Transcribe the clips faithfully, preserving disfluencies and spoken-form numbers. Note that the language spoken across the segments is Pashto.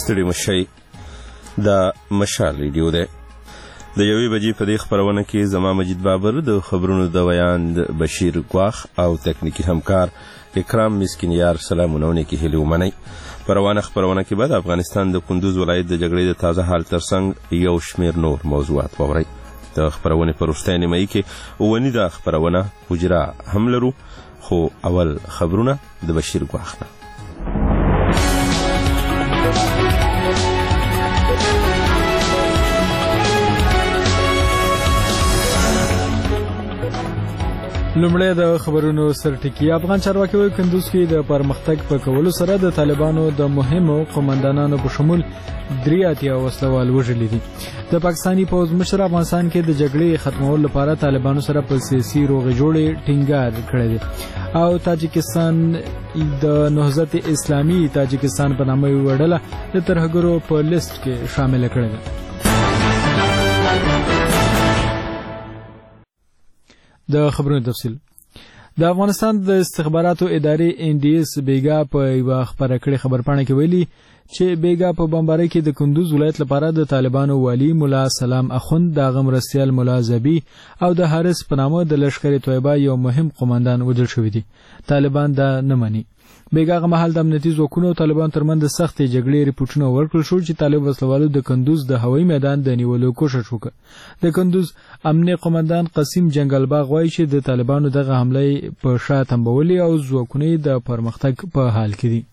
ستړي مشئ. دا مشال ریډیو دی. د یوې بجې په دې خپرونه کې زما مجید بابر، د خبرونو د ویاند بشیر ګواخ او تکنیکی همکار اکرام مسکینیار سلامونه ونیکي هیلې ومنئ. په روانه خپرونه کې به د افغانستان د کندوز ولایت د جګړې د تازه حال ترڅنګ یو شمېر نور موضوعات واورئ. د خپرونې په وروستۍ نیمایي کې اونیزه خپرونه حجره هم لرو، خو اول خبرونه د بشیر ګواخ نه. لومړی د خبرونو سرټکی. افغان چارواکي وایي کندوز کې د پرمختګ په کولو سره د طالبانو د مهمو قومندانانو په شمول درې اتیا وسلوال وژلي دي. د پاکستاني پوځ مشر افغانستان کې د جګړې ختمولو لپاره طالبانو سره په سیاسي روغې جوړې ټینګار کړی دی او تاجکستان د نهضت اسلامي تاجکستان په نامه یوه ډله د ترهګرو په لیست کې شامل کړې ده. د خبرونو تفصیل. د افغانستان د استخباراتو ادارې ان ډي اس بیګا په یوه خبره کړې خبرپاڼه کې ویلي چې بیګا په بمبارۍ کې د کندوز ولایت لپاره د طالبانو والی مولا سلام اخوند، د هغه مرستیال مولا زبی او د حارث په نامه د لشکر طیبه یو مهم قومندان وژل شوي دي. طالبان دا نه مني. بیګا هغه مهال د امنیتي ځواکونو او طالبانو ترمنځ د سختې جګړې ریپورټونه ورکړل شو چې طالب وسلوالو د کندوز د هوایي میدان د نیولو کوشش وکړ. د کندوز امنیه قومندان قسیم جنگلباغ وایي چې د طالبانو دغه حمله په شا تنبولي او ځواکونه د پرمختګ په حال کې دي.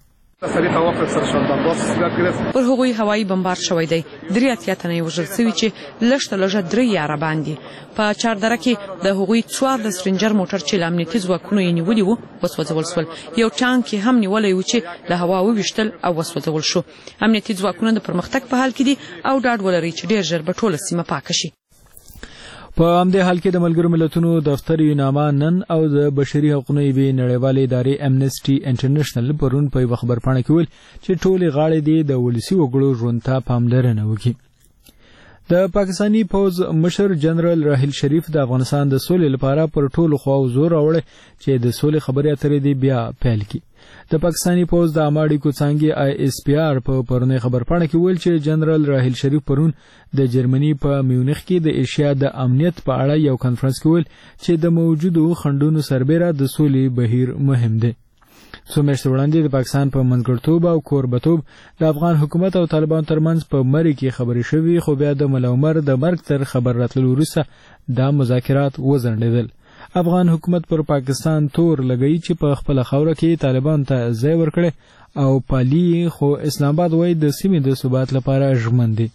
پر هغوی هوایي بمبار شوی دی. درې اتیا تنه وژل شوي چې لږ تر لږه درې یاره باندې په چاردره کې د هغوی څوارلس رینجر موټر چې له امنیتي ځواکونو یې نیولي وو وسوځول شول. یو ټانک یې هم نیولی و چې له هوا وویشتل او وسوځول شو. امنیتي ځواکونه د پرمختګ په حال کې دي او ډاډ ولري چې ډېر ژر به ټوله سیمه پاکه شي. په همدې حال کې د ملګرو ملتونو دفتر یوناما نن او د بشري حقوقو بې نړیوالې ادارې امنسټي انټرنیشنل پرون په یوه خبرپاڼه کې ویل چې ټولې غاړې دې د ولسي وګړو ژوند ته پاملرنه وکړي. د پاکستاني پوځ مشر جنرال راحیل شریف د افغانستان د سولې لپاره پر ټولو خواو زور راوړی چې د سولې خبرې اترې دې بیا پیل کړي. د پاکستاني پوځ د اماډي کوڅانګي آی ایس پی آر په پرونی خبرپاڼه کې ویل چې جنرال راحیل شریف پرون د جرمني په میونخ کې د ایشیا د امنیت په اړه یو کانفرنس کې ویل چې د موجودو خنډونو سربېره د سولې بهیر مهم دی. څو میاشتې وړاندې د پاکستان په منځګړیتوب او کوربتوب د افغان حکومت او طالبانو ترمنځ په مرۍ کې خبرې شوې، خو بیا د ملا عمر د مرګ تر خبر راتلو وروسته دا مذاکرات وځنډېدل. افغان حکومت پر پاکستان تور لګئی چې په خپل خوره کې طالبان ته ځای ورکړي او پالي، خو اسلام آباد وایي د سیمې د ثبات لپاره ژمن دی.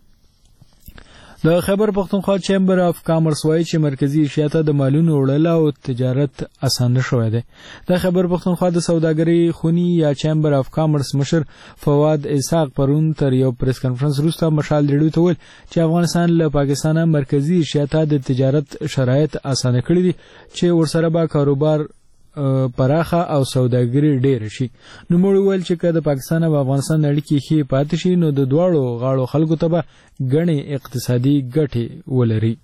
د خیبر پختونخوا چیمبر اف کامرس وایي چې مرکزی ایشیا ته د مالونو وړل او تجارت اسانه شوی دی. د خیبر پختونخوا د سوداګرۍ خونی یا چیمبر اف کامرس مشر فواد اسحاق پرون تر یو پریس کانفرنس وروسته مشال ریډیو ته ویل چې افغانستان له پاکستانه مرکزی ایشیا ته د تجارت شرایط اسانه کړي دي چې ورسره به کاروبار پراخه او سوداګري ډېر شي. نو موږ ویل چې که د پاکستان او افغانستان اړیکې ښې پاتې شي نو د دواړو غاړو خلکو ته به ګڼې اقتصادي ګټې ولري.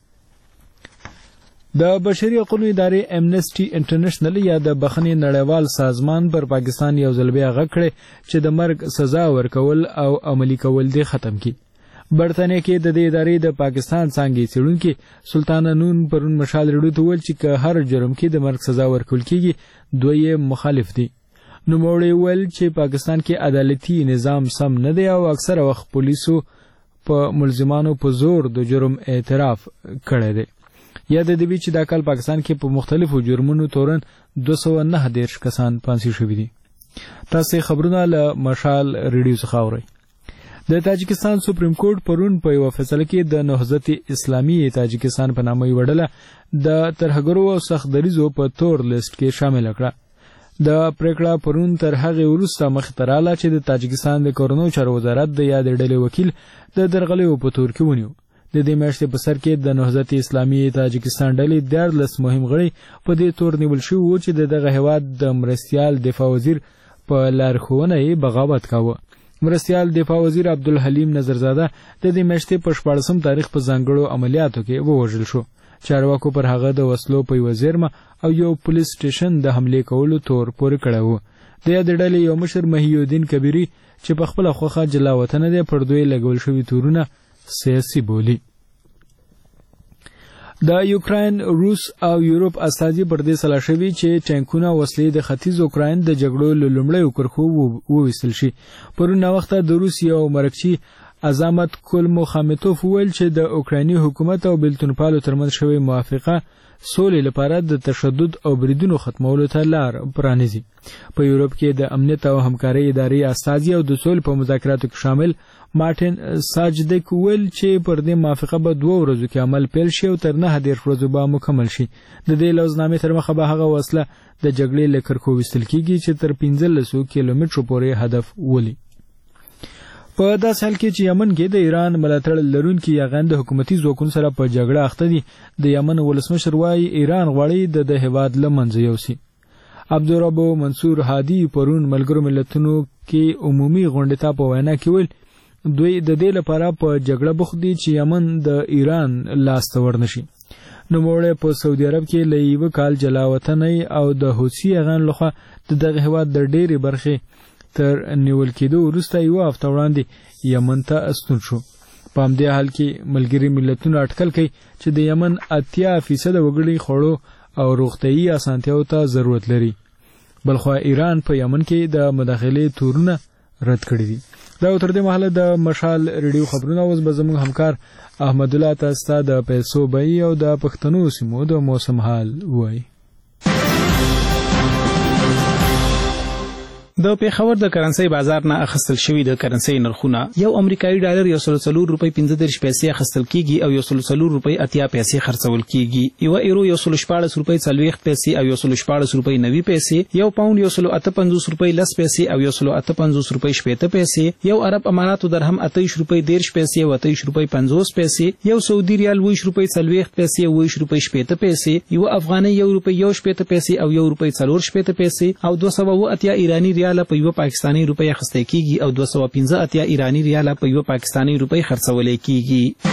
د بشري حقوقو ادارې امنسټي انټرنیشنل یا د بخښنې نړیوال سازمان پر پاکستان یو ځل بیا غږ کړی چې د مرګ سزا ورکول او عملي کول دې ختم کړي. برطانیه کې د دې ادارې د پاکستان څانګې څېړونکي سلطانه نون پرون مشال ریډیو ته ویل چې که هر جرم کې د مرګ سزا ورکول کېږي دوی یې مخالف دي. نوموړي ویل چې پاکستان کې عدالتي نظام سم نه دی او اکثره وخت پولیسو په ملزمانو په زور د جرم اعتراف کړی دی. یاد دې وي چې دا کال پاکستان کې په مختلفو جرمونو تورن دوه سوه نهه دېرش کسان پانسي شوي دي. تاسې خبرونه له مشال ریډیو څخه اورئ. د تاجکستان سپریم کورټ پرون په یوه فیصله کې د نهضت اسلامي تاجکستان په نامه یوه ډله د ترهګرو او سخت دریځو په تور لیست کې شامل کړه. د پریکړه پرون تر هغې وروسته مخې ته راغله چې د تاجکستان د کورنیو چارو وزارت د یادې ډلې وکیل د درغلیو په تور کې ونیو. د دې میاشتې په سر کې د نهضت اسلامي تاجکستان ډلې دیارلس مهم غړي په دې تور نیول شوي وو چې د دغه هېواد د مرستیال دفاع وزیر په لارښوونه یې بغاوت کاوه. مرستیال دفاع وزیر عبدالحلیم نظرزاده د دې میاشتې په شپاړسم تاریخ په ځانګړو عملیاتو کې ووژل شو. چارواکو پر هغه د وسلو په یوه زیرمه او یو پولیس سټیشن د حملې کولو تور پورې کړی و. د یاد ډلې یو مشر محی الدین کبیری چې په خپل خوخه جلا وطن دی پر دوی لګول شوی تورونه سیاسي بولی. د یوکراین، روس او یورپ استازي پر دې سلا شوی چې ټانکونه وسلې د ختیځ اوکراین د جګړو لومړی کرخو وویستل شي. پرون وخت د روس یو مرکچی عظمت کلموخامتوف ویل چې د اوکرایني حکومت او بلتونپالو ترمنځ شوی موافقه سولې لپاره د تشدد او بریدونو ختمولو ته لار پرانیزي. په یورپ کې د امنیت او همکارۍ ادارې استازي او د سولې په مذاکراتو کې شامل مارټین ساجدک ویل چې پر دې موافقه به دوه ورځو کې عمل پیل شي او تر نه دېرش ورځو به مکمل شي. د دې لوزنامې تر مخه به هغه وسله د جګړې له کرښو ویستل کیږي چې تر پنځلس کیلومترو پورې هدف ولي. په داسې حال کې چې یمن کې د ایران ملاتړ لرونکي یاغان د حکومتي ځواکونو سره په جګړه اخته دي، د یمن ولسمشر وایي ایران غواړي د د هیواد له منځه یوسي. عبدالرب منصور هادي پرون ملګرو ملتونو کې عمومي غونډې ته په وینا کې ویل دوی د دې لپاره په جګړه بوخت دي چې یمن د ایران لاس ته ورنشي. نوموړی په سعودي عرب کې له یوه کال جلا وطنۍ او د حوثي یاغانو لخوا د دغه هیواد د ډېرې برخې تر نیول کېدو وروسته یوه هفته وړاندې یمن ته ستون شو. په همدې حال کې ملګري ملتونه اټکل کوي چې د یمن اتیا فیصده وګړي خوړو او روغتیايي اسانتیاو ته ضرورت لري. بلخوا ایران په یمن کې د مداخلې تورونه رد کړي دي. دا تر دې مهاله د مشال ریډیو خبرونه اوس به زموږ همکار احمد الله تاسو د پیسو بای او د پښتنو سیمو د موسم حال وایي. د پیښور د کرنسي بازار نه اخیستل شوی د کرنسي نرخونه یو امریکایي ډالر یو سل څلور روپۍ پنځه دېرش پیسې اخیستل کیږي او یو سل څلور روپۍ اتیا پیسې خرڅول کیږي. یو ایرو یو سل شپاړس روپۍ څلوېښت پیسې او یو سل شپاړس روپۍ نوي پیسې، یو پاوند یو سل اته پنځوس روپۍ لس پیسې او یو سل اته پنځوس روپۍ شپېته پیسې، یو عرب اماراتو درهم اتهویشت روپۍ دېرش پیسې او اتهویشت روپۍ پنځوس پیسې، یو سعودي ریال اوویشت روپۍ څلوېښت پیسې او اوویشت روپۍ شپېته پیسې، یو افغاني یو روپۍ یو شپېته پیسې او یو روپۍ څلور شپېته پیسې او دوه سوه اووه اتیا ایراني ریال په یو پاکستاني روپۍ اخیستل کیږي او دوه سوه پنځه اتیا ایراني ریال په یو پاکستاني روپۍ خرڅول کیږي.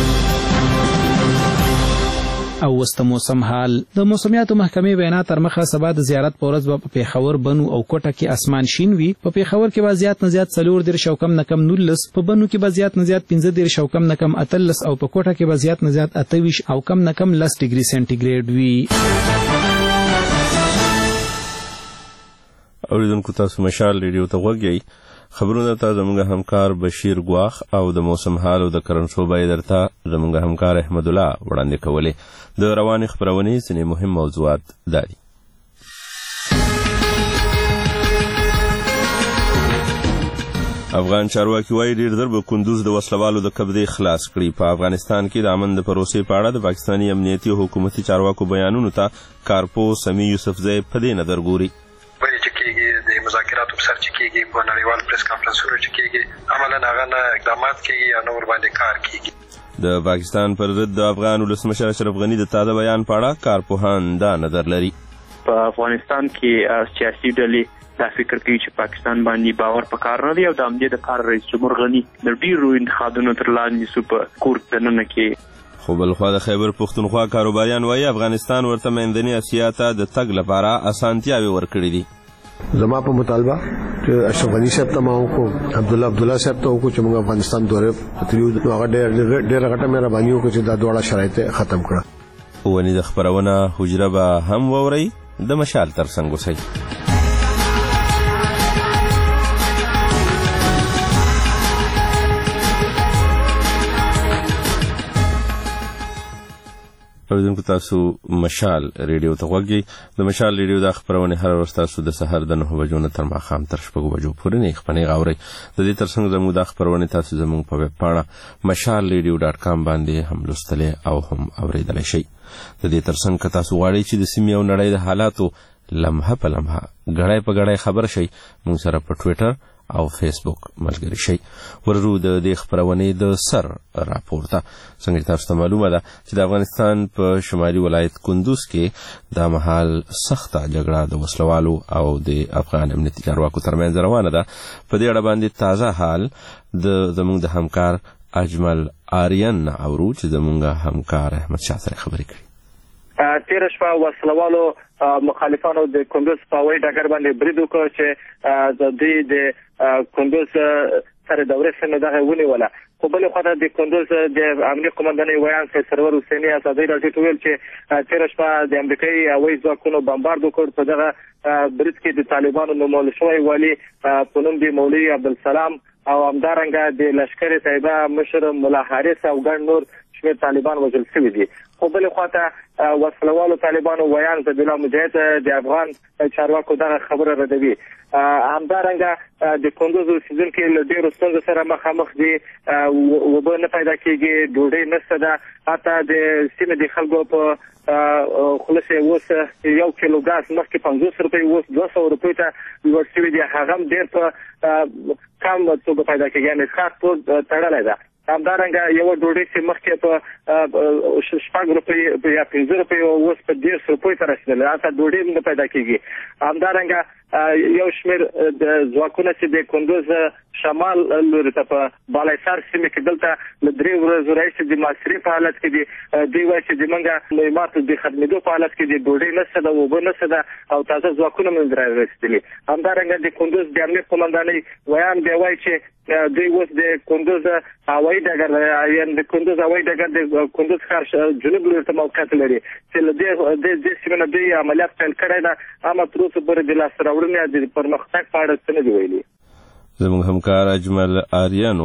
او وسته موسم حال. د موسمیاتو محکمې وینا تر مخه سبا د زیارت په ورځ په پیښور، بنو او کوټه کې اسمان شین وي. په پیښور کې به زیات نه زیات څلور دېرش او کم نه کم نولس، په بنو کې به زیات نه زیات پنځه دېرش او کم نه کم اتلس او په کوټه کې به زیات نه زیات اتهویشت او کم نه کم لس ډیګري سنټیګریډ وي. اوریدونکو تاسو مشال ریډیو ته غوږی. خبرونه ته زموږ همکار بشیر ګواخ او د موسم حال او د کرنسو بای درته زموږ همکار احمد الله وړاندې کولې. د روانې خبرونې ځینې مهم موضوعات دي. افغان چارواکي وایي ډېر ژر به کندوز د وسلوالو د قبضې خلاص کړي. په افغانستان کې د امن د پروسې په اړه د پاکستاني امنیتي او حکومتي چارواکو بیانونو ته کارپو سمی یوسفزی په دې نظر ګوري. بلې چې کېږي د مذاکراتو په سر چې کېږي په نړیوال پریس کانفرنسونو چې کېږي عملاً هغه نه اقدامات کېږي یا نه ورباندې کار کېږي. د پاکستان پر ضد د افغان ولسمشر اشرف غني د تازه بیان په اړه کارپوهان دا نظر لري. په افغانستان کې سیاسي ډلې دا فکر کوي چې پاکستان باندې باور په کار نه دی او د همدې دپاره رئیس جمهور غني د ډېرو انتقادونو تر لاندې سو په کور دننه کې. خو بلخوا د خیبر پښتونخوا کاروباریان وایي افغانستان ورته منځنۍ اسیا ته د تګ لپاره اسانتیاوې ورکړي دي. زما په مطالبه چې اشرف غني صاحب ته ما وکړو، عبدالله عبدالله صاحب ته وکړو چې موږ افغانستان دورې تللو، نو هغه ډېره غټه مهرباني وکړه چې دا دواړه شرایط ختم کړه. ونې د خپرونه حجره به هم واورئ. د مشال تر څنګ اوسئ. اوریدونکو تاسو مشال ریډیو ته غوږی. د مشال ریډیو د خبرونه هر ورځ تاسو د سحر د نهه بجو نه تر ماښام تر شپږو بجو پورې نه خپنې غاوري. د دې ترڅنګ زموږ د خبرونه تاسو زموږ په ویب پاڼه مشال ریډیو ډاټ کام باندې هم لوستلې او هم اوریدلای شئ. د دې ترڅنګ که تاسو غواړئ چې د سیمې او نړۍ د حالاتو لمحه په لمحه غړای په غړای خبر شئ، موږ سره په ټوئیټر او فیسبوک ملګری شئ. ورو د دې خبرونې د سر راپورته څنګه تاسو ته معلومه ده چې د افغانستان په شمالي ولایت کندوز کې د مهال سخته جګړه د وسلوالو او د افغان امنیتي چارواکو ترمنځ روانه ده. په دې اړه باندې تازه حال د زموږ د همکار اجمل آریان اورو چې زموږ همکار احمد شاه سره خبرې کوي. تیر شپه وسلوالو مخالفانو د کندوز په هوایي ډګر باندې برید وکړ چې د دوی د کندوز سره د ورسنه دغه ونیوله. خو بل خو د کندوز د امنیت قومندانۍ ویان سرور حسیني ازادي راډیو ته ویل چې تیر شپه د امریکایي هوایي ځواکونو بمبارد وکړ. په دغه برید کې د طالبانو نومول شوی والی په نوم د مولوي عبدالسلام او همدارنګه د لشکر طیبه مشر مولا حارث او ګڼ نور شمېر طالبان وژل شوي دي. خو بل خواته وسلوالو طالبانو ویان ذبیح الله مجاهد د افغان چارواکو دغه خبره ردوي. همدارنګه د کندوز اوسیدونکي له ډېرو ستونزو سره مخامخ دي. اوبه نه پیدا کېږي، ډوډۍ نشته ده. حتی د سیمې د خلکو په خلاص اوس یو کیلو ګاز مخکې پنځوس روپۍ اوس دوه سوه روپۍ ته لوړ شوي دي. هغه هم ډېر په کم توګه پیدا کېږي، یعنې خاص ټول تړلی ده. همدارنګه یو ډوډۍ چې مخکې په شپږ روپۍ یا پنځه روپۍ اوس په دېرش روپۍ ته رسېدلې، هلته ډوډۍ هم نه پیدا کېږي. همدارنګه یو شمېر د ځواکونه چې د کندوز شمال لوري ته په بالایسار سیمې کې دلته له درې ورځو راهیسې د محاصرې په حالت کې دي. دوی وایي چې زموږ مهماتو د ختمېدو په حالت کې دي، ډوډۍ نشته ده، اوبه نشته ده او تازه ځواکونه هم را رسېدلي. همدارنګه د کندوز د امنیت قومندانۍ ویان بیا وایي چې دوی اوس د کندوز هوایي ډګر یعنې د کندوز هوایي ډګر د کندوز ښار جنوب لوري ته موقعیت لري چې له دې دې سیمې نه دوی عملیات پیل کړی ده. اما تر اوسه پورې د لاسته راوړنې د پرمختګ په اړه څه نه دي ویلي. زموږ همکار اجمل آریانو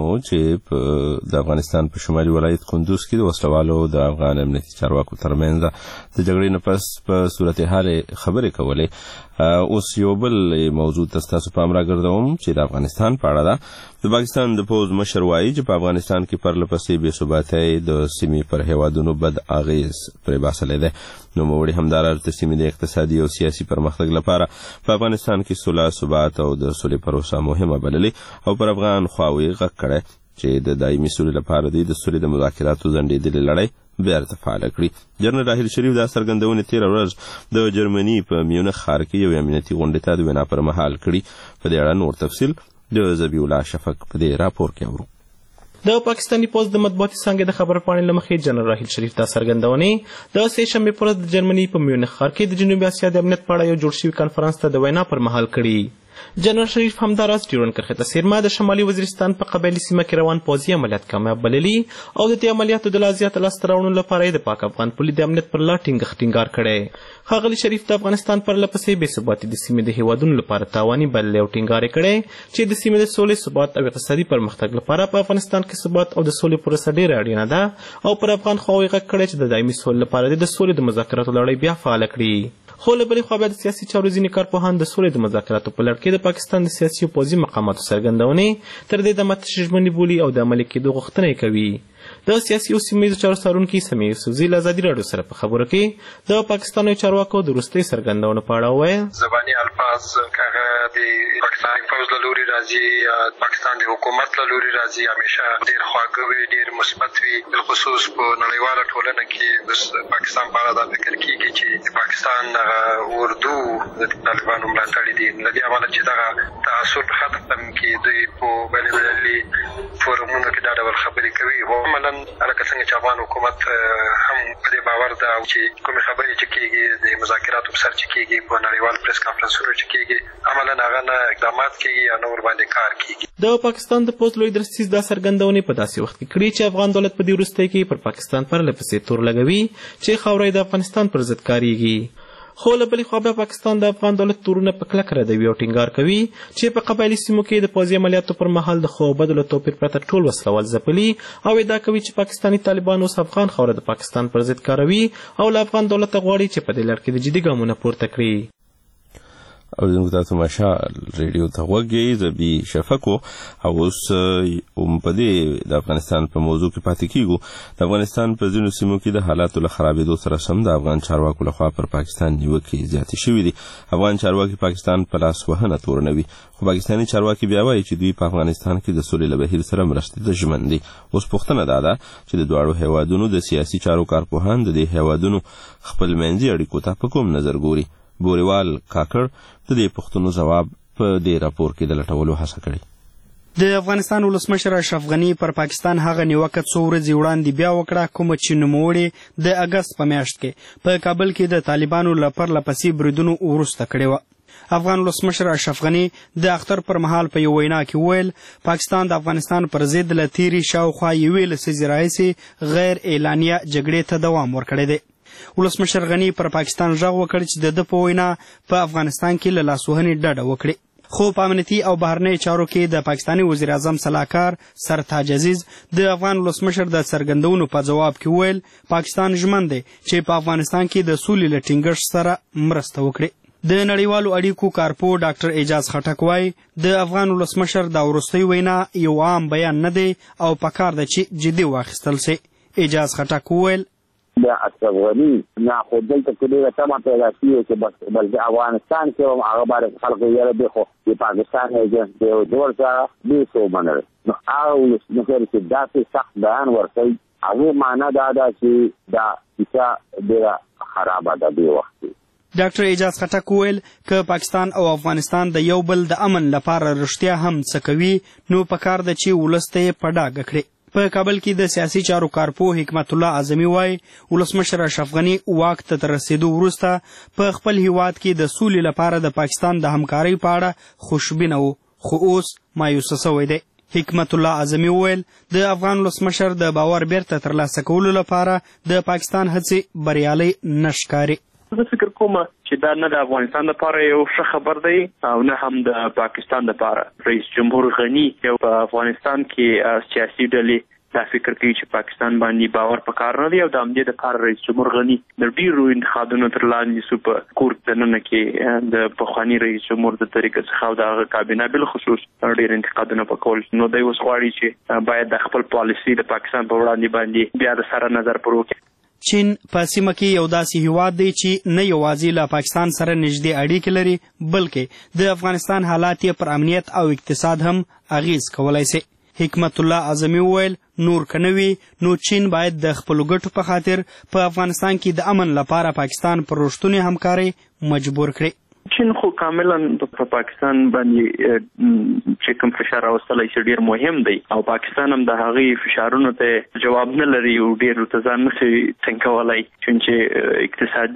چې د افغانستان په شمالي ولایت کندوز کې د وسلوالو د افغان امنیتي چارواکو ترمنځ د جګړې نه پس په صورتحال خبرې کولې. اوس یو بل موضوع ته ستاسو پام راګرځوم چې د افغانستان په اړه ده. د پاکستان د پوځ مشر وایي چې په افغانستان کې پرله پسې بې ثباتۍ د سیمې پر هیوادونو بد اغېز پرې باسلی دی. نوموړي همدارالته د سیمې د اقتصادي او سیاسي پرمختګ لپاره په افغانستان کې صلح، ثبات او د سولې پروسه مهمه بللې او پر افغان خواوې غږ کړی چې د دایمي سولې لپاره دوی د سولې د مذاکراتو ځنډېدلې لړۍ بیرته فعاله کړي. جنرال راحیل شریف دا څرګندونې تېره ورځ د جرمني په میونخ ښار کې یو امنیتي غونډې ته د وینا پر مهال کړي. په دې اړه نور تفصیل د ذبیح الله شفق په دې راپور کې اورو. د پاکستاني پوځ د مطبوعاتي څانګې د خبرپاڼې له مخې جنرال راحیل شریف دا څرګندونې د سې شنبې په ورځ د جرمني په میونخ ښار کې د جنوبي اسیا د امنیت په اړه یو جوړ شوي کنفرانس ته د وینا پر مهال کړي. جنرال شریف همداراز ډیورنډ کرښې ته څیرمه د شمالي وزیرستان په قبایلي سیمه کې روان پوځي عملیات کامیاب بللي او د دې عملیاتو د لا زیاته لاسته راوړنو لپاره یې د پاک افغان پولي د امنیت پر لا ټینګښت ټینګار کړی. ښاغلي شریف د افغانستان پرله پسې بې ثباتي د سیمې د هیوادونو لپاره تاواني بللی او ټینګار یې کړی چې د سیمې د سولې، ثبات او اقتصادي پرمختګ لپاره په افغانستان کې ثبات او د سولې پروسه ډېره اړینه ده او پر افغان خواوې غږ کړی چې د دایمي سولې لپاره د سولې د مذاکراتو لړۍ بیا فعاله کړي. خو له بلې خوا بیا د سیاسي چارو ځینې کارپوهان د سولې د مذاکراتو په لړ کې د پاکستان د سیاسي او پوځي مقاماتو څرګندونې تر دې دمه تش ژمنې بولي او د عملي کېدو غوښتنه یې کوي. د سیاسي او سیمه ییزو چارو څارونکي سمیع یوسفزي له ازادي راډیو سره په خبرو کې د پاکستاني چارواکو د وروستۍ څرګندونو په اړه وویل. زباني الفاظ هغه د پاکستان پوځ له لوري راځي، پاکستان د حکومت له لوري راځي، همیشه ډېر خواږه وي، ډېر مثبت وي. بالخصوص په نړیواله ټولنه کې د پاکستان په اړه دا فکر کېږي چې د پاکستان اردو د طالبانو ملاتړي دي. له دې امله چې دغه تعصب ختم کړي، دوی په بین المللي فورمونو کې دا ډول خبرې کوي. عملاً لکه څنګه چې افغان حکومت هم په دې باور ده چې کومې خبرې چې کېږي د مذاکراتو په سر چې کېږي په نړیوال پریس کانفرنسونو چې کېږي، عملاً هغه نه اقدامات کېږي یا نه ورباندې کار کېږي. د پاکستان د پوځ لوی درستیز دا څرګندونې په داسې وخت کې کړي چې افغان دولت په دې وروستۍ کې پر پاکستان پرله پسې تور لګوي چې خاوره د افغانستان پر ضد کارېږي. خو له بلې خوا بیا پاکستان د افغان دولت تورونه په کلکه ردوي او ټینګار کوي چې په قبایلي سیمو کې د پوځي عملیاتو پر مهال د ښو او بدو له توپیر پرته ټول وسلوال ځپلي او ادعا کوي چې پاکستاني طالبان اوس افغان خاوره د پاکستان پر ضد کاروي او له افغان دولت غواړي چې په دې لړ کې د جدي ګامونه پورته کړي. او زموږ تاسو مشال ریډیو ته غوږ یې ذبیح شفق او اوس په دې د افغانستان په موضوع کې پاتې کیږو. د افغانستان په ځینو سیمو کې د حالاتو له خرابېدو سره سم د افغان چارواکو لخوا پر پاکستان نیوکې زیاتې شوي دي. افغان چارواکي پاکستان په لاس وهنه تورنوي، خو پاکستاني چارواکي بیا وایي چې دوی په افغانستان کې د سولې له بهیر سره مرستې ته ژمن دي. اوس پوښتنه دا ده چې د دواړو هیوادونو د سیاسي چارو کارپوهان د دې هیوادونو خپلمنځي اړیکو ته په کوم نظر ګوري. بوریوال کاکړ د دې پوښتنو ځواب په دې راپور کې د لټولو هڅه کړې. د افغانستان ولسمشر اشرف غني پر پاکستان هغه نیوکه څو ورځې وړاندې بیا وکړه کومه چې نوموړي د اګست په میاشت کې په کابل کې د طالبانو له پرله پسې بریدونو وروسته کړې وه. افغان ولسمشر اشرف غني د اختر پر مهال په یو وینا کې وویل پاکستان د افغانستان پر ضد له تیرې شاوخوا یوې لسیزې راهیسې غیر اعلانیه جګړې ته دوام ورکړی دی. ولسمشر غني پر پاکستان غږ وکړ چې د ده په وینا په افغانستان کې له لاسوهنې ډډه وکړي. خو په امنیتي او بهرنۍ چارو کې د پاکستاني وزیر اعظم سلاکار سرتاج عزیز د افغان ولسمشر د څرګندونو په جواب کې وویل پاکستان ژمن دی چې په افغانستان کې د سولې له ټینګښت سره مرسته وکړي. د نړیوالو اړیکو کارپو ډاکټر اعجاز خټک وایي د افغان ولسمشر دا وروستۍ وینا یو عام بیان نه دی او پکار ده چې جدي واخیستل سي. اعجاز خټک وویل د اشرف غني نه خو دلته کې ډېره تمه پیدا شوې چې بس بلکې افغانستان کې هم هغه باندې خلکو یاره دی خو د پاکستان ایجنټ دی او ډول سره دې څه ومنل نو هغه ولسمشر چې داسې سخت بیان ورکوي هغې معنا دا ده چې دا کیسه ډېره خرابه ده دې وخت کې. ډاکټر اعجاز خټک وویل که پاکستان او افغانستان د یو بل د امن لپاره رښتیا هم څه کوي نو پکار ده چې ولس ته یې په ډاګه کړي. په کابل کې د سیاسي چارو کارپو حکمت الله اعظمي وایي ولسمشر اشرف غني واک ته تر رسېدو وروسته په خپل هیواد کې د سولې لپاره د پاکستان د همکارۍ په اړه خوشبینه و خو اوس مایوسه سوی دی. حکمت الله اعظمي وویل د افغان ولسمشر د باور بیرته ترلاسه کولو لپاره د پاکستان هڅې بریالۍ نه ښکاري. زه فکر کوم چې دا نه د افغانستان لپاره یو ښه خبر دی او نه هم د پاکستان لپاره. رئیس جمهور غني یو په افغانستان کې سیاسي ډلې دا فکر کوي چې پاکستان باندې باور پکار نه دی او د همدې دپاره رئیس جمهور غني د ډېرو انتقادونو تر لاندې سو په کور دننه کې د پخواني رئیس جمهور د طریقې څخه او د هغه کابینه بالخصوص ډېر انتقادونه پکول نو دی اوس غواړي چې باید د خپل پالیسي د پاکستان په وړاندې باندې بیا د سره نظر پر وکړي. چین په سیمه کې یو داسې هیواد دی چې نه یوازې له پاکستان سره نږدې اړیکې لري بلکې د افغانستان حالات یې پر امنیت او اقتصاد هم اغیز کولی سي. حکمت الله اعظمي وویل نور که نه وي نو چین باید د خپلو ګټو په خاطر په افغانستان کې د امن لپاره پاکستان پر رښتونې همکارۍ مجبور کړي. چین خو کاملا په پاکستان باندې چې کوم فشار راوستلی چې ډېر مهم دی او پاکستان هم د هغې فشارونو ته جواب نه لري او ډېر ورته ځان نشي څنګولی چونکې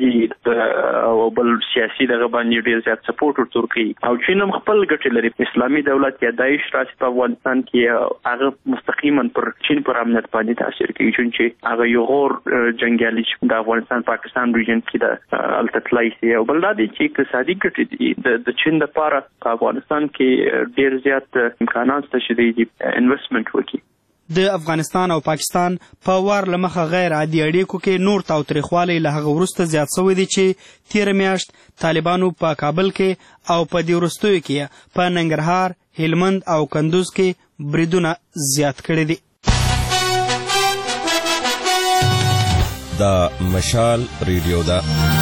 اقتصادي او بل سیاسي دغه باندې ډېر زیات سپورټ ورته ورکوي او چین هم خپل ګټې لري. اسلامي دولت یا داعش راسي په افغانستان کې هغه مستقیما پر چین پر امنیت باندې تاثیر کوي چونکې هغه یو غور جنګیالي چې د افغانستان پاکستان ریجن کې د هلته تللی سي او بل دا دی چې اقتصادي د چین لپاره په افغانستان کې ډېر زیات امکانات شته چې دی انویسټمنټ وکړي. د افغانستان او پاکستان په وار له مخه غیر عادي اړیکو کې نور تاوتریخوالی له هغه وروسته زیات سوی دی چې تېره میاشت طالبانو په کابل کې او په دې وروستیو کې په ننګرهار، هلمند او کندوز کې بریدونه زیات کړي دي. دا مشال ریډیو ده.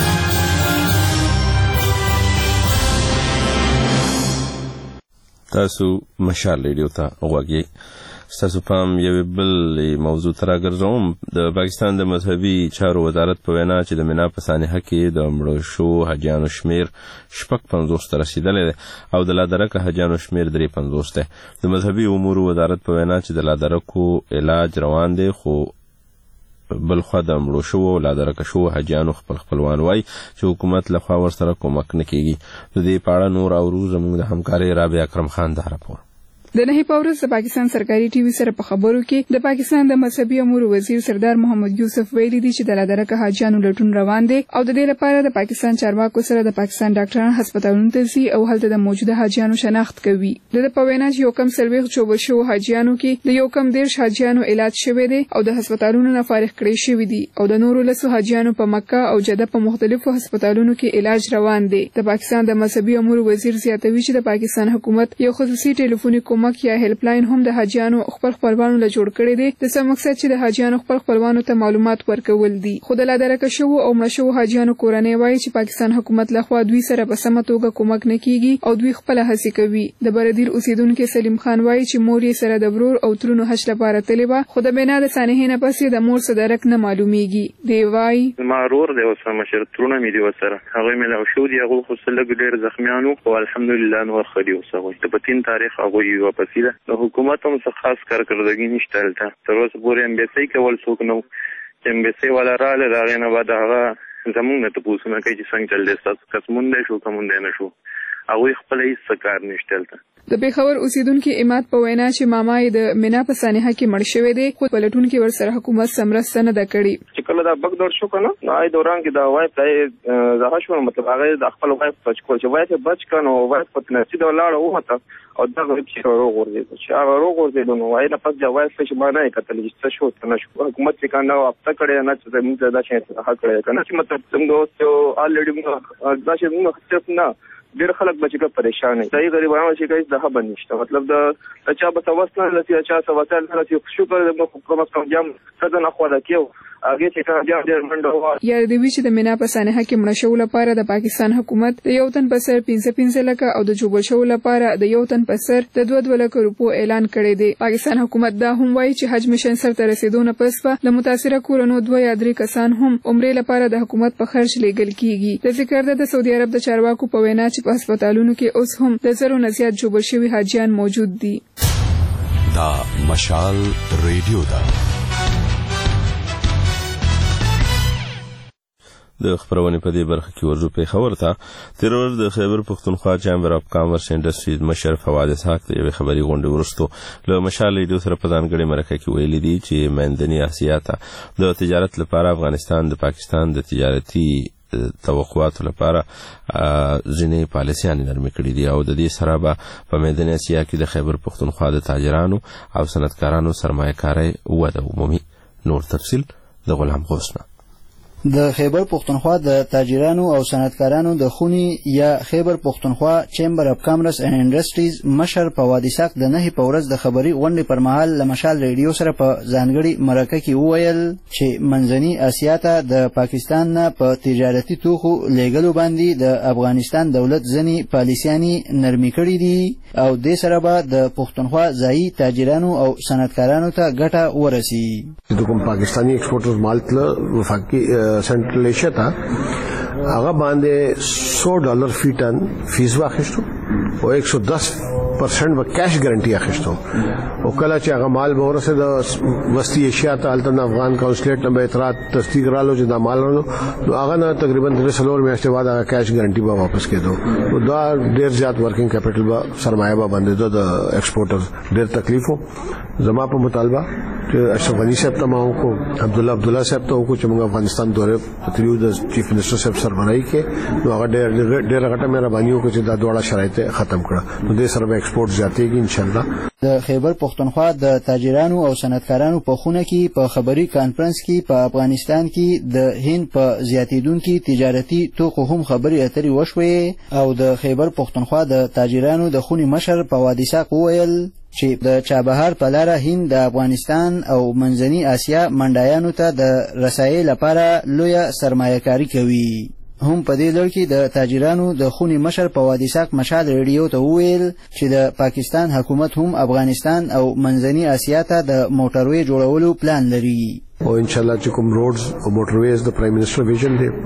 تاسو مشال ریډیو ته غوږی. ستاسو پام یوې بل موضوع ته راګرځوم. د پاکستان د مذهبي چارو وزارت په وینا چې د مینا په سانحه کې د مړو شوو حاجیانو شمیر شپږ پنځوس ته رسېدلی دی او د لادرکه حاجیانو شمیر درې پنځوس دی. د مذهبي امورو وزارت په وینا چې د لادرکو علاج روان دی خو بل خوا د مړو شوو لادرکه شوو حاجیانو خپل خپلوان وایي چې حکومت لخوا ورسره کومک نه کیږي. د دې په اړه نور اورو زموږ د همکارۍ رابعه اکرم خان دا راپور. د نهي په ورځ د پاکستان سرکاري ټي وي سره په خبرو کې د پاکستان د مذهبي امورو وزیر سردار محمد یوسف ویلي دي چې د لادرکه حاجیانو لټون روان دی او د دې لپاره د پاکستان چارواکو سره د پاکستان ډاکټران هسپتالونو ته ځي او هلته د موجوده حاجیانو شناخت کوي. د په وینا چې یو کم څلوېښت چوبه شوو حاجیانو کې د یو کم دېرش حاجیانو علاج شوی دی او د هسپتالونو نه فارغ کړي شوي دي او د نورو لسو حاجیانو په مکه او جده په مختلفو هسپتالونو کې علاج روان دی. د پاکستان د مذهبي امورو وزیر زیاتوي چې د پاکستان حکومت یو خصوصي ټلیفوني کومک یا هیلپ لاین هم د حاجیانو خپل خپلوانو له جوړ کړی دی د څه مقصد چې د حاجیانو خپل خپلوانو ته معلومات ورکول دي. خو د لادرکه شوو او مړه شوو حاجیانو کورنۍ وایي چې پاکستان حکومت لخوا دوی سره په سمه توګه کومک نه کیږي او دوی خپل هڅې کوي. د بردیر اوسیدونکو سلیم خان وایي چې مور یې سره د ورور او ترونو حج لپاره تللی وه خو د بنا د سانحې نه پسې د مور صدرک نه معلومیږي. دی وایي زما ورور دی اوس مشر ترونه مې دي ورسره هغوی مې لاو شو دي هغوی خو څه لږ ډېر زخمیان وو خو الحمدلله نور ښه دي اوس هغوی د په تین تاریخ هغوی واپسی ده. د حکومت هم څه خاص کارکردګي نشته دلته تر اوسه پورې امبیسي کول څوک نو چې امبیسي والا راغله د هغې نه بعد هغه زمونږ نه تپوسونه کوي چې څنګه چل دی ستاسو کس موندی شو که موندی نه شو هغوی خپله هېڅ څه کار نشته دلته. د پېښور اوسیدونکي اماد په وینا چې ماما یې د مینا په سانحه کې مړ شوی دی خو پلټونکي ورسره حکومت څه مرسته نه ده کړې. چې کله دا بګ دور شو که نه نو هغې دوران کې د وایف ځای دغه شو مطلب هغې د خپل وایف بچ کړ چې وایف یې بچ کړ نو وایف په نصیب ولاړه ووته او دغه چې وروغورځېد چې هغه وروغورځېد نو هغې نه پس د وایف چې ما نه یې کتل چې څه شو څه نه شو حکومت چې که نه هفته کړی نه چې زموږ دا شی څه کړی که نه چې مطلب څنګه اوس یو الریډي موږ دا شی موږ صرف نه ډېر خلک به چې که پریشان وي صحیح غریبانو چې که هېڅ دغه به نشته مطلب د چا به څه وس نه رسي د چا څه وسایل نه رسي شکر دی موږ کم از کم جام ښځه نه خواله کېو هغې چې که جام ډېر منډه ووهه. یاد دې وي چې د مینا په سانحه کې مړه شوو لپاره د پاکستان حکومت د یو تن په سر پنځه پنځه لکه او د ژوبل شوو لپاره د یو تن په سر د دوه دوه لکه روپو اعلان کړی دی. پاکستان حکومت دا هم وایي چې حج مشن سرته رسېدو نه پس به له متاثره کورنو دوه یا درې کسان هم عمرې لپاره د حکومت په خرج لیږل کېږي. د ذکر ده د سعودي عرب د چارواکو په وینا چې په هسپتالونو کې اوس هم د زرو نه زیات ژوبل شوي حاجیان موجود دي. دا مشال ریډیو ده. د خبرونې په دې برخه کې ورځو پېښور ته تېره ورځ د خیبر پښتونخوا چامبر اف کامرس انډسټریز مشر فواد اسحاق د یوې خبري غونډې وروستو له مشال ریډیو سره په ځانګړې مرکه کې ویلي دي چې منځنۍ اسیا ته د تجارت لپاره افغانستان د پاکستان د تجارتي توقعاتو لپاره ځینې پالیسیانې نرمې کړي دي او د دې سره به په منځنۍ اسیا کې د خیبر پښتونخوا د تاجرانو او صنعتکارانو سرمایه کارۍ وده ومومي. نور تفصیل د غلام غوث نه. د خیبر پښتونخوا د تاجرانو او صنعتکارانو د خونی یا خیبر پښتونخوا چیمبر اف کامرس اینڈ انډسټریز مشر فواد اسحاق د نهي په ورځ د خبري غونډې پر مهال له مشال ریډیو سره په ځانګړي مرکه کې وویل چې منځنۍ اسیا ته د پاکستان نه په تجارتي توکو لیږلو باندې د افغانستان دولت ځینې پالیسیانې نرمي کړي دي او دې سره به د پښتونخوا ځایي تاجرانو او صنعتکارانو ته ګټه ورسي. د کوم پاکستاني ایکسپورټرز مال تل وفاقي سنټرل ایشیا ته هغه باندې سو ډالر فی ټن فیس واخیستو او ایک سو دس پرسنٹ به کیش ګارانټي اخیستو او کله چې هغه مال به ورسه د وسطی ایشیا ته الته افغان کونسلیټ نه به اعتراض تصدیق رالو چې دا مال ورنو نو هغه نه تقریبا درې سلور میاشتې بعد هغه کیش ګارانټي به واپس کېدو نو دا ډیر زیات ورکینګ کیپټل به سرمایه به باندې د ایکسپورټر ډیر تکلیف وو. زما په مطالبه چې اشرف غنی صاحب ته ما وکړو عبد الله عبد الله صاحب ته وکړو چې موږ افغانستان دورې تریو د چیف منسٹر صاحب سربراهي کې نو هغه ډېر ډېر غټه مهرباني وکړه چې دا دوړه شرایط ختم کړه نو دې سره به ایکسپورټ زیاتېږي ان شاء الله. د خیبر پښتونخوا د تاجرانو او صنعتکارانو په خونه کې په خبري کانفرنس کې په افغانستان کې د هند په زیاتیدونکو تجارتي توکو هم خبري اترې وشوې او د خیبر پښتونخوا د تاجرانو د خوني مشر فواد اسحاق وویل چې د چابهار په لاره هند د افغانستان او منځنۍ اسیا منډایانو ته د رسایي لپاره لویه سرمایه‌کاري کوي. هم په دې لړ کې د تاجرانو د خوني مشر فواد اسحاق مشال ریډیو ته وویل چې د پاکستان حکومت هم افغانستان او منځنۍ اسیا ته د موټروي جوړولو پلان لري او ان شاء الله چې کوم روډز او موټرویز د پرایم منسٹر ویژن دی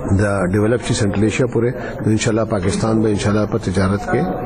د ډیولپ شي سنټرل ایشیا پورې ان شاء الله پاکستان به ان شاء الله په تجارت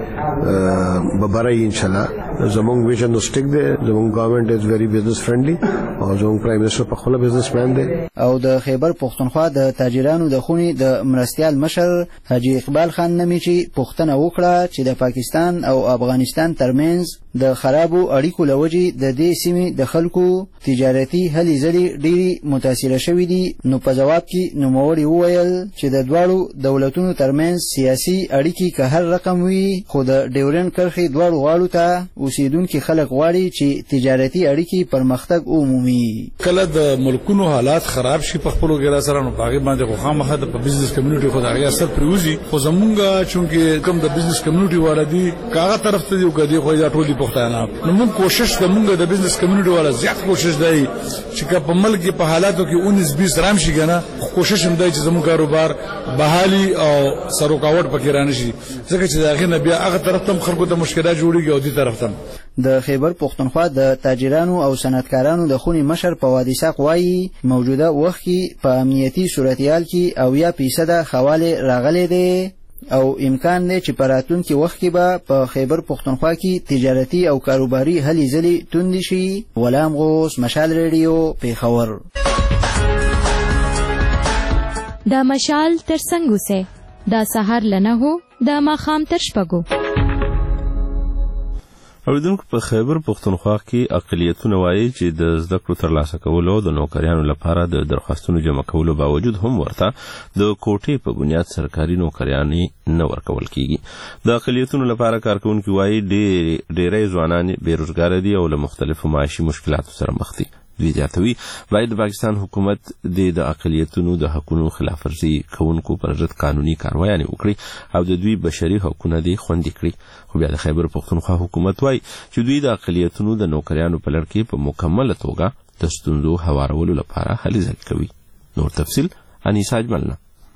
کې ببرای ان شاء الله زموږ ویژن نو سټیک دی زموږ گورنمنت از ویری بزنس فرندلی او زموږ پرایم منسٹر په خپل بزنس مین دی. او د خیبر پښتونخوا د تاجرانو د خوني د مرستيال مشر حاجی اقبال خان نمیچی پښتنه وکړه چې د پاکستان او افغانستان ترمنځ د خرابو اړیکو لوجې د دې سیمې د خلکو تجارتي هلي ځلې ډېری متاثره شوې دي نو په جواب کې نوموړي وویل چې د دواړو دولتونو ترمنځ سیاسي اړیکې که هر رقم وي خو د ډیورنډ کرښې دواړو غاړو ته اوسیدونکي خلک غواړي چې تجارتي اړیکې پرمختګ ومومي. کله د ملکونو حالات خراب شي په خپلو کې را سره نو په هغې باندې خو خامخا د بزنس کمیونټي خو د هغې اثر پرېوځي خو زمونږ چونکې کوم د بزنس کمیونټي والا دي که هغه طرف ته دي او که دې خو دا ټول دي پښتانه نو موږ کوشش زمونږ د بزنس کمیونټي والا زیات کوشش دی چې که په ملک په حالاتو کې اونیس بیس رام شي که نه کوشش هم دی چې زمونږ کاروبار بحالي او سروکاوټ پکې رانه شي ځکه چې د هغې نه بیا هغه طرف ته هم خلکو ته مشکلات جوړېږي او دې طرف ته د خیبر پښتونخوا د تاجرانو او صنعتکارانو د خوني مشر فواد اسحاق وایي موجوده وخت کې په امنیتي صورتحال کې اویا فیصده خواله راغلي دي او امکان دی چې په راتلونکي وخت کې به په خیبر پښتونخوا کې تجارتي او کاروباري هلې ځلې توندې شي. غلام غوث، مشال ریډیو، پیښور. دا مشال تر څنګه سه دا سحر لنه هو دا ماخام تر شپږو. اوریدونکو په خیبر پښتونخوا کې اقلیتونه وایي چې د زده کړو ترلاسه کولو د نوکریانو لپاره د درخواستونو جمع کولو باوجود هم ورته د کوټې په بنیاد سرکاري نوکریانې نه ورکول کیږي. د اقلیتونو لپاره کارکونکي وایي ډېری ځوانان بېروزګاره دي او له مختلفو معاشي مشکلاتو سره مخ دي. دوی زیاتوي باید د پاکستان حکومت د اقلیتونو د حقونو خلاف ورزي کوونکو پر ضد قانوني کاروایي وکړي او د دوی بشري حقوقونه دي خوندي کړي. خو بیا د خیبر پښتونخوا حکومت وایي چې دوی د اقلیتونو د نوکریانو په لړ کې په مکمله توګه د ستونزو هوارولو لپاره هلې ځلې کوي. نور تفصیل انیسا اجملنا.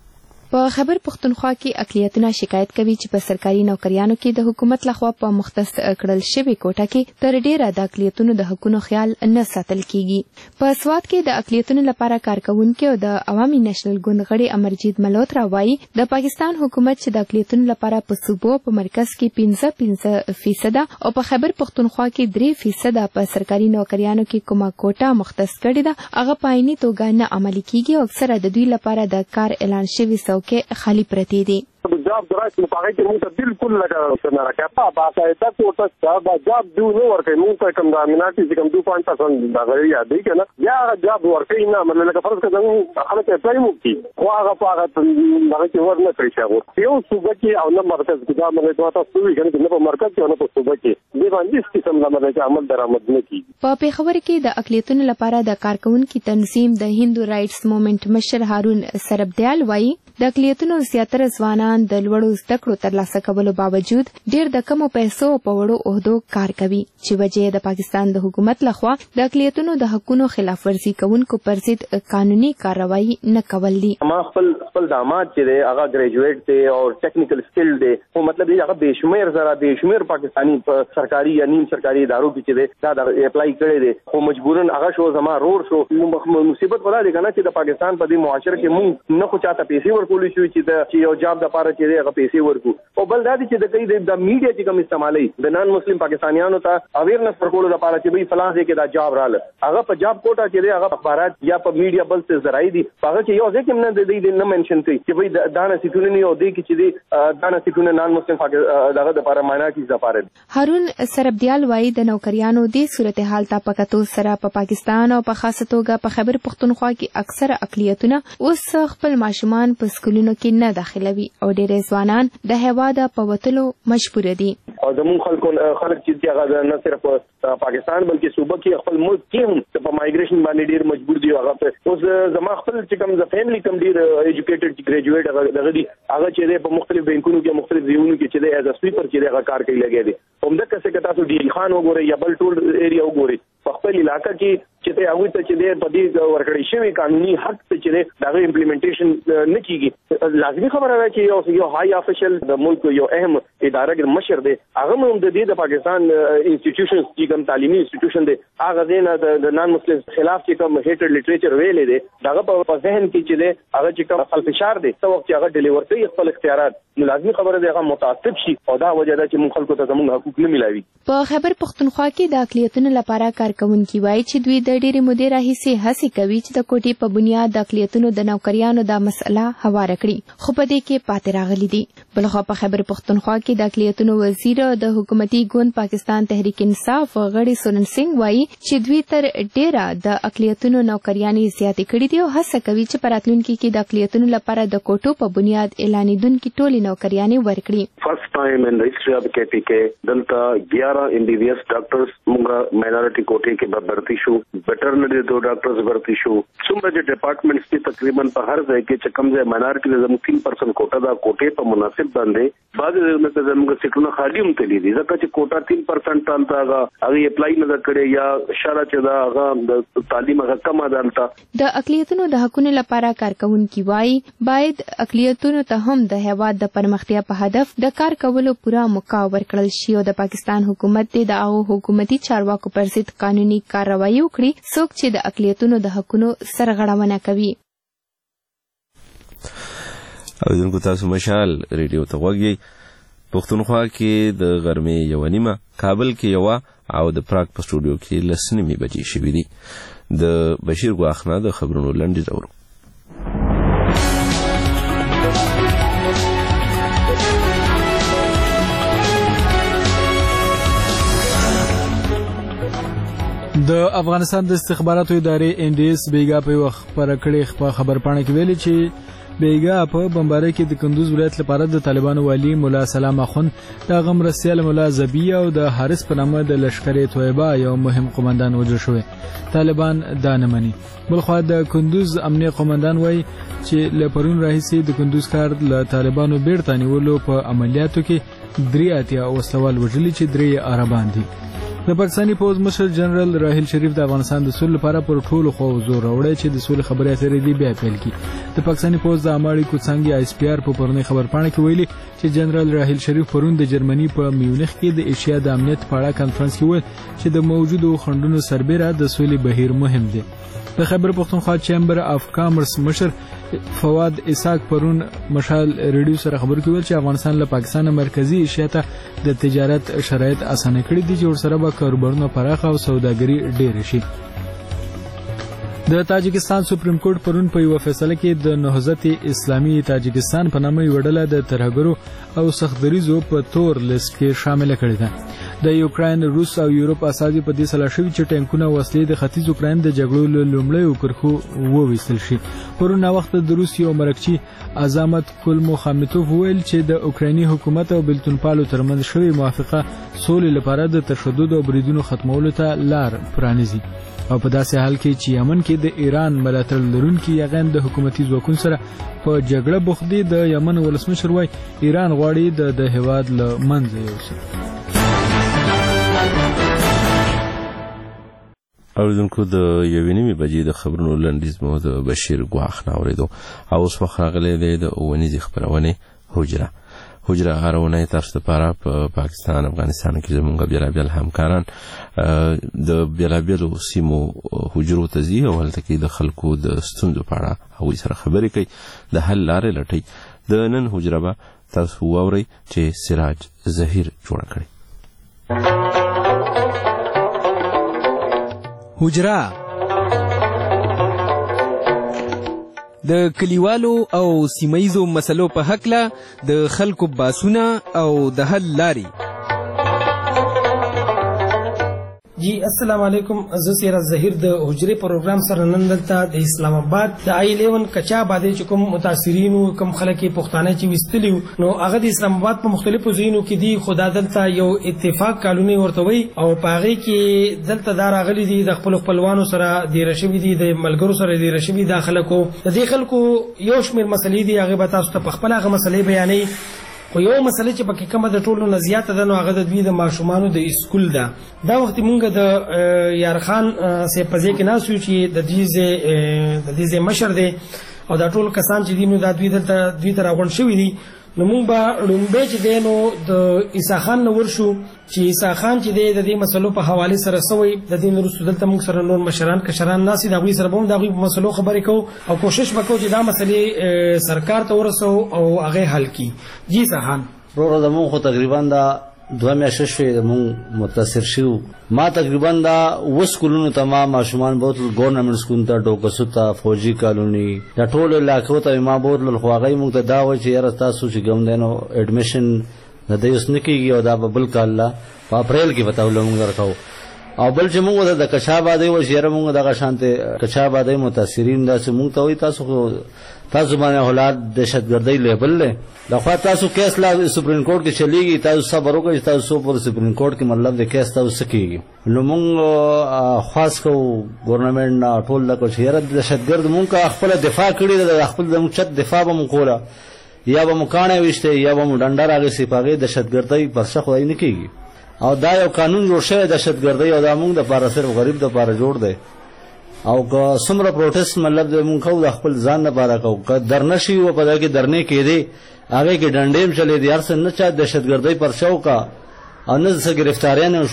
په خیبر پښتونخوا کې اقلیتونه شکایت کوي چې په سرکاري نوکریانو کې د حکومت لخوا په مختص کړل شوی کوټه کې تر ډیره د اقلیتونو د حقوقو خیال نه ساتل کیږي. په سواد کې د اقلیتونو لپاره کارکونکو او د عوامي نېشنل ګوند غړي امرجیت ملوترا وایي د پاکستان حکومت چې د اقلیتونو لپاره په صوبو په مرکز کې پنځه پنځه فیصد او په خیبر پښتونخوا کې درې فیصد په سرکاري نوکریانو کې کومه کوټه مختص کړې ده هغه په عیني توګه نه عملي کیږي او اکثره د دوی لپاره د کار اعلان شوی کې خالی پرتی دي. جاب درایته نو پاره کې موږ ته بالکل لګا نه راکړه په باقاعده کوټه دا جاب دیو نه ورکې موږ ته کوم د امنیتي چې کوم دوه پوینټ پرسنټ دا غوړي یادې کنه بیا جاب ورکې نه مله لکه فرض کړه خلک یې پای مو کی خو هغه هغه هغه چې ورنه کړی شو یو صوبه کې او نه مرکز کې دا مله دوه تاسو وی کنه نه په مرکز کې نه په صوبه کې دی باندې قسم لمر چې عمل درآمد نه کی. په پیښور کې د اقلیتونو لپاره د کارکونکو تنظیم د هندو رائټس موومېنټ مشر هارون سربدیال وایي د اقلیتونو زیاتره ځوانان د لوړو زده کړو ترلاسه کولو باوجود ډېر د کمو پیسو په وړو عہدو کار کوي چې وجه د پاکستان د حکومت لخوا د اقلیتونو د حقوقو خلاف ورزي کوونکو پر ضد قانوني کاروایی نه کول دي. ما خپل خپل داماد چې دی هغه ګریجویټ دی او ټیکنیکل سکل دی او مطلب دی هغه بشمیر زره بشمیر پاکستانی سرکاري یا نیم سرکاري ادارو کې چې دی دا د اپلای کړی دی خو مجبورن هغه شو زما رور شو مصیبت ولا دی کنه چې د پاکستان په دې معاشره کې مونږ نه خو چاته پیسې ورکول شو چې د یو جاب د لپاره چې دی هغه پیسې ورکو او بل دا چې د کوي د میډیا چې کوم استعمالي د نان مسلم پاکستانیانو ته اویرنس ورکول د لپاره چې به فلان ځای کې دا جاب رااله هغه په جاب کوټه چې دی هغه اخبارات یا په میډیا بل څه ذرایع دي هغه چې یو ځکه نه د دې نه منشن کوي چې به دانه سیټونه نه او د کې چې دی دانه سیټونه نان مسلم دغه د لپاره ماینورټیز لپاره. هارون سربدیال وایي د نوکریانو د صورتحال ته پکاتو سره په پاکستان او په خاصه توګه په خیبر پښتونخوا کې اکثره اقلیتونه اوس خپل ماشومان په سکولونو کې نه داخلوي او ډېر ځوانان د هیواد په وتلو مجبور دي. او زموږ خلکو خلک چې هغه نه صرف پاکستان بلکې صوبه کې خپل ملک کې هم په مایګریشن باندې ډېر مجبور دي هغه اوس زما خپل چې کوم ز فیملی کوم ډېر ایجوکیټډ ګریجویټ هغه دغه دي هغه چې په مختلف بانکونو کې مختلف ځایونو کې چې ایز ا سویپر چې هغه کار کوي لګي دي همدا څه کته تاسو ډی خان وګورئ یا بل ټول ایریا وګورئ په خپل علاقې کې چې ته هغه ته چې د پدې ورکړې شوی قانوني حق ته چې دا امپلیمنټیشن نه کیږي لازمي خبره ده چې یو یو های افیشل د ملک یو اهم اداره کې مشر دی هغه هم د دې د پاکستان انسټیټیوشنز چې کوم تعلیمي انسټیټیوشن دی هغه دینه د نان مسلم خلاف چې کوم هیټر لټریچر ویلې دی دغه په ذهن کې چې دی هغه چې کوم خپل فشار دی څو وخت هغه ډیلیور کوي خپل اختیارات نو لازمي خبره ده هغه متعصب شي او دا وجه ده چې موږ خلکو ته زموږ حقوق نه ملایوي. په خیبر پښتونخوا کې د اقلیتونو لپاره کارکونکي وایي چې دوی د ډېرې مودې راهیسې هڅې کوي چې د کوټې په بنیاد د اقلیتونو د نوکریانو دا مسله هواره کړي خو په دې کې پاتې راغلي دي. بلخوا په خیبر پښتونخوا کې د اقلیتونو وزیر د حکومتي ګوند پاکستان تحریک انصاف غړي سونن سنگ وایي چې دوی تر ډېره د اقلیتونو نوکریانې زیاتې کړي دي او هڅه کوي چې په راتلونکي کې د اقلیتونو لپاره د کوټو په بنیاد اعلانېدونکي ټولې نوکریانې ورکړي. فرست ټایم ان د هسټري اف کے پی کې دلته ग्यारह M B B S doctors موږ ماینورټي کوټې کې به برتي شو ویټرنری دو ډاکټرز برتي شو څومره چې ډپارټمنټس کې تقریبا په هر ځای کې چې کم ځای ماینورټي زموږ تین پرسنټ کوټه دا کوټې په مناسب باندې بعض ځایونه کې زموږ سیټونه خالی هم تللی دي ځکه چې کوټه تین پرسنټ تانته هغه هغه اپلای نه کړي یا شرع چې دا هغه د تعلیم هغه کم عدالت د اقلیتونو د حقوقو لپاره کارکونکي وایي باید اقلیتونو ته هم د هیواد د پرمختیا په هدف د کار کولو پوره موقع ورکړل شي او د پاکستان حکومت د هغو حکومتي چارواکو پر ضد قانوني کاروایی وکړي څوک چې د اقلیتونو د حقوقو سرغړونه کوي. اوریدونکو تاسو مشال ریډیو ته غوږ یې. پښتونخوا کې د غرمې یوه نیمه، کابل کې یوه او د پراګ په سټوډیو کې لس نیمې بجې شوي دي. د بشیر ګواښ نه د خبرونو لنډیز اورو. د افغانستان د استخباراتو ادارې ان ډي اس بیګا په وخت پر کړي په خبرپاڼه کې ویلي چې بیګا په بمبارۍ کې د کندوز ولایت لپاره د طالبانو والی مولا سلام اخون، د غمرسیال مولا زبی او د حارث په نامه د لشکر طیبه یو مهم قومندان وژل شوی. طالبان دا نه مني. بلخوا د کندوز امنیه قومندان وایي چې له پرون راهیسې د کندوز کار له طالبانو بیرته نیولو په عملیاتو کې درې اتیا وسلوال وژلي چې درې عربان دي. د پاکستاني پوز مشر جنرال راحیل شریف د افغانستان د سولې لپاره پر ټولو خو زور راوړی چې د سولې خبرې اترې دی بیا پیل کړي. د پاکستاني پوز د عامه کوڅنګي آی اس پی آر په پرونی خبرپاڼه کې ویلي چې جنرال راحیل شریف پرون د جرمني په میونخ کې د ایشیا د امنیت په اړه کانفرنس کې ویل چې د موجودو خنډونو سربېره د سولې بهیر مهم دی. د خیبر پښتونخوا چیمبر اف کامرس مشر فواد اسحاق پرون مشال ریډیو سره خبرو کې ویل چې افغانستان له پاکستان مرکزی ایشیا ته د تجارت شرایط اسانه کړي دي چې ورسره به کاروبارونه پراخه او سوداګري ډېره شي. د تاجکستان سپریم کورټ پرون په یو فیصله کې د نهضت اسلامي تاجکستان په نامه یو ډله د ترهګرو او سختدریزو په تور لیست کې شامل کړي ده. د یوکرين، روس او یورپ اساسي په دې سلا شوی چې ټانکونه وسلې د ختیځ یوکرين د جګړو له لومړیو کرښو وویستل شي. پرون وخت د روس یو مرکچی عظمت کلموخامتوف ویل چې د اوکرایني حکومت او بلتونپالو ترمنځ شوی موافقه سولې لپاره د تشدد او بریدونو ختمولو ته لار پرانیزي. او په داسې حال کې چې یمن کې د ایران ملاتړ لرونکي یغان د حکومتي ځواکونو سره په جګړه بوخت دي. د یمن ولسمشر وایي ایران غواړي د د هیواد له منځه یوسي. اوریدونکو د یوې نیمې بجې د خبرونو لنډیز مو د بشیر ګواښ نه اورېدو. او اوس وخت راغلی دی د اوونیزې خپرونې حجره. حجره هر اونۍ تاسو لپاره په پاکستان، افغانستان کې زموږ بېلابېل همکاران د بېلابېلو سیمو حجرو ته ځي او هلته کې د خلکو د ستونزو په اړه هغوی سره خبرې کوي، د حل لارې لټوي. د نن حجره به تاسو واورئ چې سراج ظهیر جوړه کړې. حجره د کلیوالو او سیمایزو مسلو په هکله د خلکو باسونه او د حل لارې. جی السلام علیکم، زه سراج ظهیر د حجرې پروګرام سره نن دلته د اسلام آباد د آی الیون کچا باندې چې کوم متاثرینو کوم خلک پښتانه چې وستلی نو هغه د اسلام آباد په مختلفو ځایونو کې دي. خدا دلته یو اتفاق کالونی ورته وي او پاغي کې دلته دا راغلي دي د خپل خپلوانو سره د رشوی دي د ملګرو سره د رشوی د خلکو د دې خلکو یو شمېر مسلې دي هغه به تاسو ته په خپل هغه مسلې بیانې. خو یو مسله چې پکې کومه د ټولو نه زیاته ده نو هغه د دوی د ماشومانو د اسکول ده. دا وخت مونږ د یارخان صاحب په ځای کې ناست یو چې د دې د دې مشر دی او دا ټول کسان چې دي نو دا دوی دلته دوی ته راغونډ شوي دي. نو مونږ به لومبۍ چې دی نو د عیسی خان نه ورشو چې عیسی خان چې دی د دې مسلو په حوالې سره سوی د دې نه وروسته دلته مونږ سره نور مشران کشران ناست دي، د هغوی سره به هم د هغوی په مسلو خبرې کوو او کوشش به کوو چې دا مسلې سرکار ته ورسوو او هغې حل کړي. جی عیسی خان وروره زمونږ خو تقریبا دا دوه میاشتې شوې زمونږ متاثر شوي. ما تقریبا دا اوه سکولونو ته ما ماشومان بوتلل، ګورنمنټ سکول ته، ډوکسو ته، فوجي کالوني، دا ټولو علاقو ته ما بوتلل. خو هغوی موږ ته دا وایي چې یاره تاسو چې کوم دی نو اډمیشن د دی اوس نه کېږي او دا به بل کال لا په اپریل کې به تاسو موږ درکوو. او بل چې موږ د کچا آبادۍ وایي چې یاره موږ دغه شانتې کچا آبادۍ متاثرین داسې موږ ته وایي تاسو خو تاسو باندې حالات دهشتګردۍ لیبل دی. دخوا تاسو کیس لا سپریم کورټ کې چلیږي، تاسو صبر وکړئ چې تاسو په سپریم کورټ کې مطلب د کیس تاسو څه کېږي. نو موږ خاص کوو ګورنمنټ نه ټول لکه چې یاره دهشتګرد موږ خپله دفاع کړې ده، د خپل زموږ چت دفاع به مو کوله، یا به مو کاڼی ویشتی یا به مو ډنډه راغېستې، په هغې دهشتګردۍ پرچه خدای نه کېږي. او دا یو قانون جوړ شوی دهشتګردۍ او دا موږ دپاره صرف غریب دپاره جوړ دی. او که څومره پروټیسټ مطلب موږ کوو د خپل ځان لپاره کوو. که درنه شي و په دغه کې درنې کېدې هغې کې ډنډې هم چلېدې، هر څه نه چا دهشتګردۍ پرچه وکړه او نه څه ګرفتاریانې وشوې.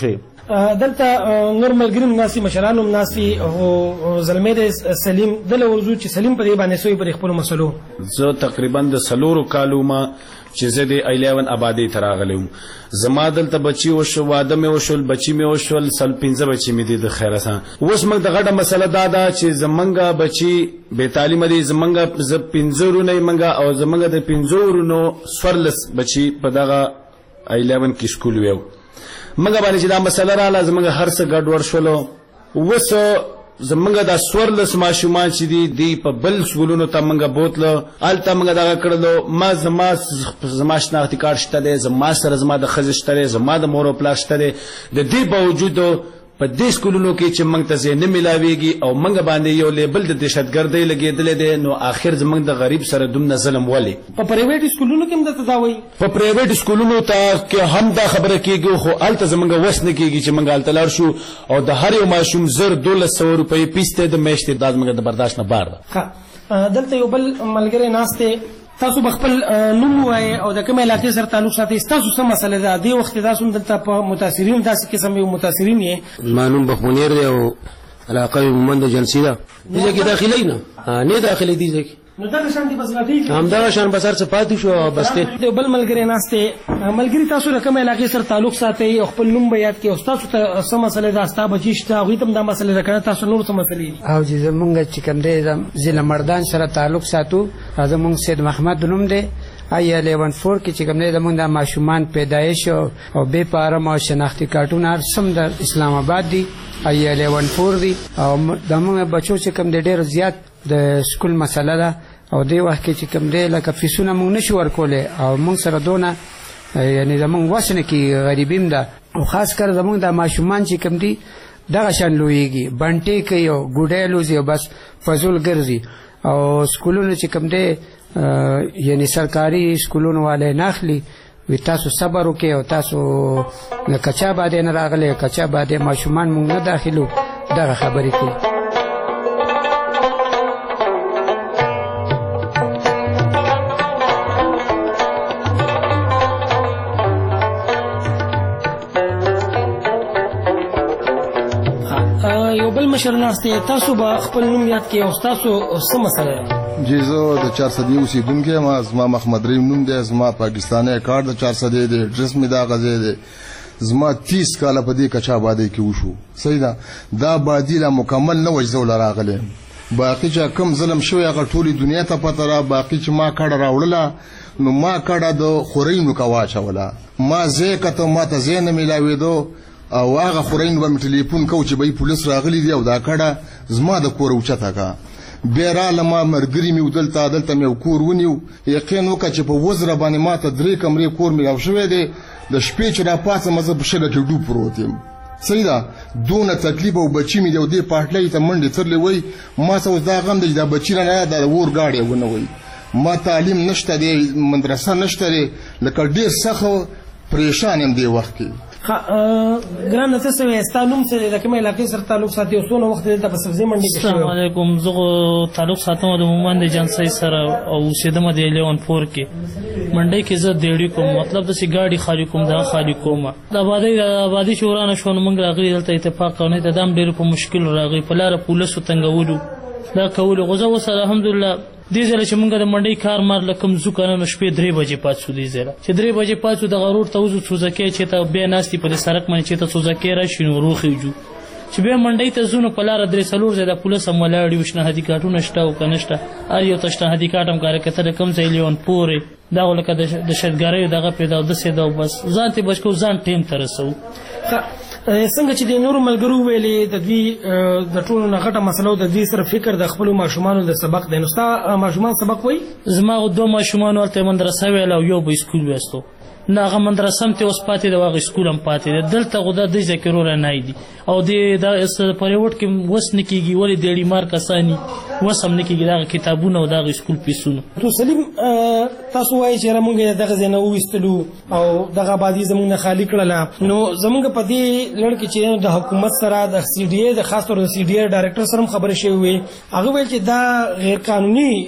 دلته نور ملګري ناسي مشران هم ناسي او زلمه د سلیم دله ورزو چې سلیم په دې باندې سوی پر خپل مسلو زه تقریبا د سلورو کالو ما چې زه د الیون آبادی تراغلم زما دلته بچي وشو واده مې وشول بچي مې وشول سل پنځه بچي مې دي د خیره سره اوس موږ د غټه مسله دا ده چې زمونږ بچي بې تعلیمه دي زمونږ ز پنځه ورونه منګه او زمونږ د پنځه ورونو سورلس بچي په دغه الیون کې سکول ویو منګه باندې چې دا مسله رااله زمونږ هر څه ګډوډ شولو اوس زمونږ د سورلس ماشومان چې دي دی په بل سکولونو ته منګه بوتله الته منګه دغه کړلو ما زما زما شناختی کارت شته دی زما سره زما د ښځې شته دی زما د مور او پلار شته دی د دې باوجود په دې سکولونو کې چې موږ ته ځای نه میلاویږي او موږ باندې یو لیبل د دهشتګردۍ لګېدلی دی نو آخر زموږ د غریب سره دومره ظلم ولې په پرایویټ سکولونو کې هم درته دا وایي په پرایویټ سکولونو ته کې هم دا خبره کېږي خو هلته زموږ وس نه کېږي چې موږ هلته لاړ شو او د هر یو ماشوم زر دولس سوه روپۍ پیس دی د میاشتې دا زموږ د برداشت نه بار ده دلته یو بل ملګری ناست دی تاسو بخپل نوم وایي او د کوم علاقې سره تعلق ساتي تاسو څه مسله ده دې وخت تاسو دلته په متاثرین داسې قسم یو متاثرین یې ما نوم بخمنیر دی او علاقه مومند جنسي ده دې کې داخلي نه نه داخلي دي ځکه نو دا شان دي بس غټي هم دا شان بسر څه پاتې شو بس ته بل ملګری ناشته ملګری تاسو د کوم علاقې سره تعلق ساتي او خپل نوم بیان کې او تاسو ته څه مسله ده تاسو بچیشته او تم دا مسله راکنه تاسو نور څه مسلې او چې زمونږ چې کوم دی ضلع مردان سره تعلق ساتو زمونږ سید محمد نوم دی آی الیون فور کې چې کوم دی زمونږ د ماشومان پیدایش او بے پارم او شناختی کارتونه سم د اسلام آباد دی آی الیون فور دی او زمونږ بچو چې کوم دی ډېر زیات د سکول مسله ده او دی وخت کې چې کوم دی لکه فیسونه مونږ نشو ورکولی او مونږ سره دونه یعنی زمونږ وس نه کې غریبیم ده او خاص کر زمونږ د ماشومان چې کوم دی دغه شان لویږي بنټې کوي او ګوډۍ لوځي او بس فضول ګرځي او سکولونه چې کوم دی یعنی سرکاري سکولونو والے ناخلي وی تاسو صبر وکړئ او تاسو کچا باندې نه راغلی کچا باندې ماشومان مونږ نه داخلو دغه خبرې کوي مشر ناسته تاسو به خپل نوم یاد کړئ او تاسو څه مسله جی زه د چار صدی اوسیدونکی یم زما محمد رحیم نوم دی زما پاکستاني کارت د چار صدی دی ډرس مې دا غځې دی زما تیس کاله په دې کچا آبادۍ کې وشو صحیح ده دا آبادي لا مکمل نه وجزول راغلی باقي چې کم ظلم شوی هغه ټولې دنیا ته پته را باقي چې ما کډه راوړله نو ما کډه د خورینو کا واچوله ما ځای کته ما ته ځای نه میلاوېدو او هغه خورین به ټلیفون کو چې به پولیس راغلي دی او دا کډه زما د کور اوچته کا بیراله ما مرګري مې ودلته دلته مې کور ونیو یقین وکړه چې په وزره باندې ما ته درې کمرې کور مې او شوی دی د شپې چې را پاسه مزه په شګه کې ډوب پروت یم صحیح ده دونه تکلیف او بچی مې دی دې پاټلې ته منډې ترلې وای ما څه دا غم دی دا بچی نه دا ور گاډي ونه وای ما تعلیم نشته دی مدرسه نشته دی لکه ډیر سخت پریشان یم دی وخت کې ګران تاسو یې ستانوم څه د کومه علاقې سره تعلق ساتي او څونه وخت د بسرزي منډي کې السلام علیکم زه تعلق ساتم د مومند جنسي سره او سیدمه د الیون فور کې منډي کې زه دیړی کوم مطلب د سی ګاډي خالي کوم دا خالي کوم د آبادی د آبادی شورانه شون موږ راغلي دلته اتفاق کوي ته دام ډیر په مشکل راغی په لار پولیسو تنګولو دا کول غوځه وسره الحمدلله دې ځله چې مونږ د منډي کار مار لکم زو کنه نو شپې درې بجې پاتې شو دې ځله چې درې بجې پاتې شو د غرور ته وځو څوزکې چې ته بیا ناستي په سړک باندې چې ته څوزکې راشي نو روخیږو چې بیا منډي ته زونه په لار درې سلور ځای د پولیس هم ولاړ وشنه هدي کارتونه شته او کنهشته ار یو تشته هدي کارتم کار کته کم ځای لیون پورې دا ولکه د شتګاری دغه پیدا د سې دا بس ځان ته بچو ځان ټیم ترسو څنګه چې د نورو ملګرو ویلې د دې د ټولو نه غټه مسله د دې سره فکر د خپل ماشومان د سبق دی نو ستا ماشومان سبق وای زما دوه ماشومان ورته مدرسه ویل او یو به سکول وستو نه هغه مدرسه هم ته اوس پاتې د واغ سکول هم پاتې دی دلته غوډه د ذکرور نه دی او د د پریوټ کې وس نکیږي ولې د ډی مار کسانی وس هم نکیږي دا کتابونه او دا سکول پیسونه تو سلیم تاسو وایي چې موږ دغه ځای نه وستلو او دغه آبادي زموږ نه خالی کړله نو زموږ په دې لړ کې چې د حکومت سره د سی ډي اي د خاص تور د سی ډي اي ډایرکټر سره خبرې شوې وي هغه ویل چې دا غیر قانوني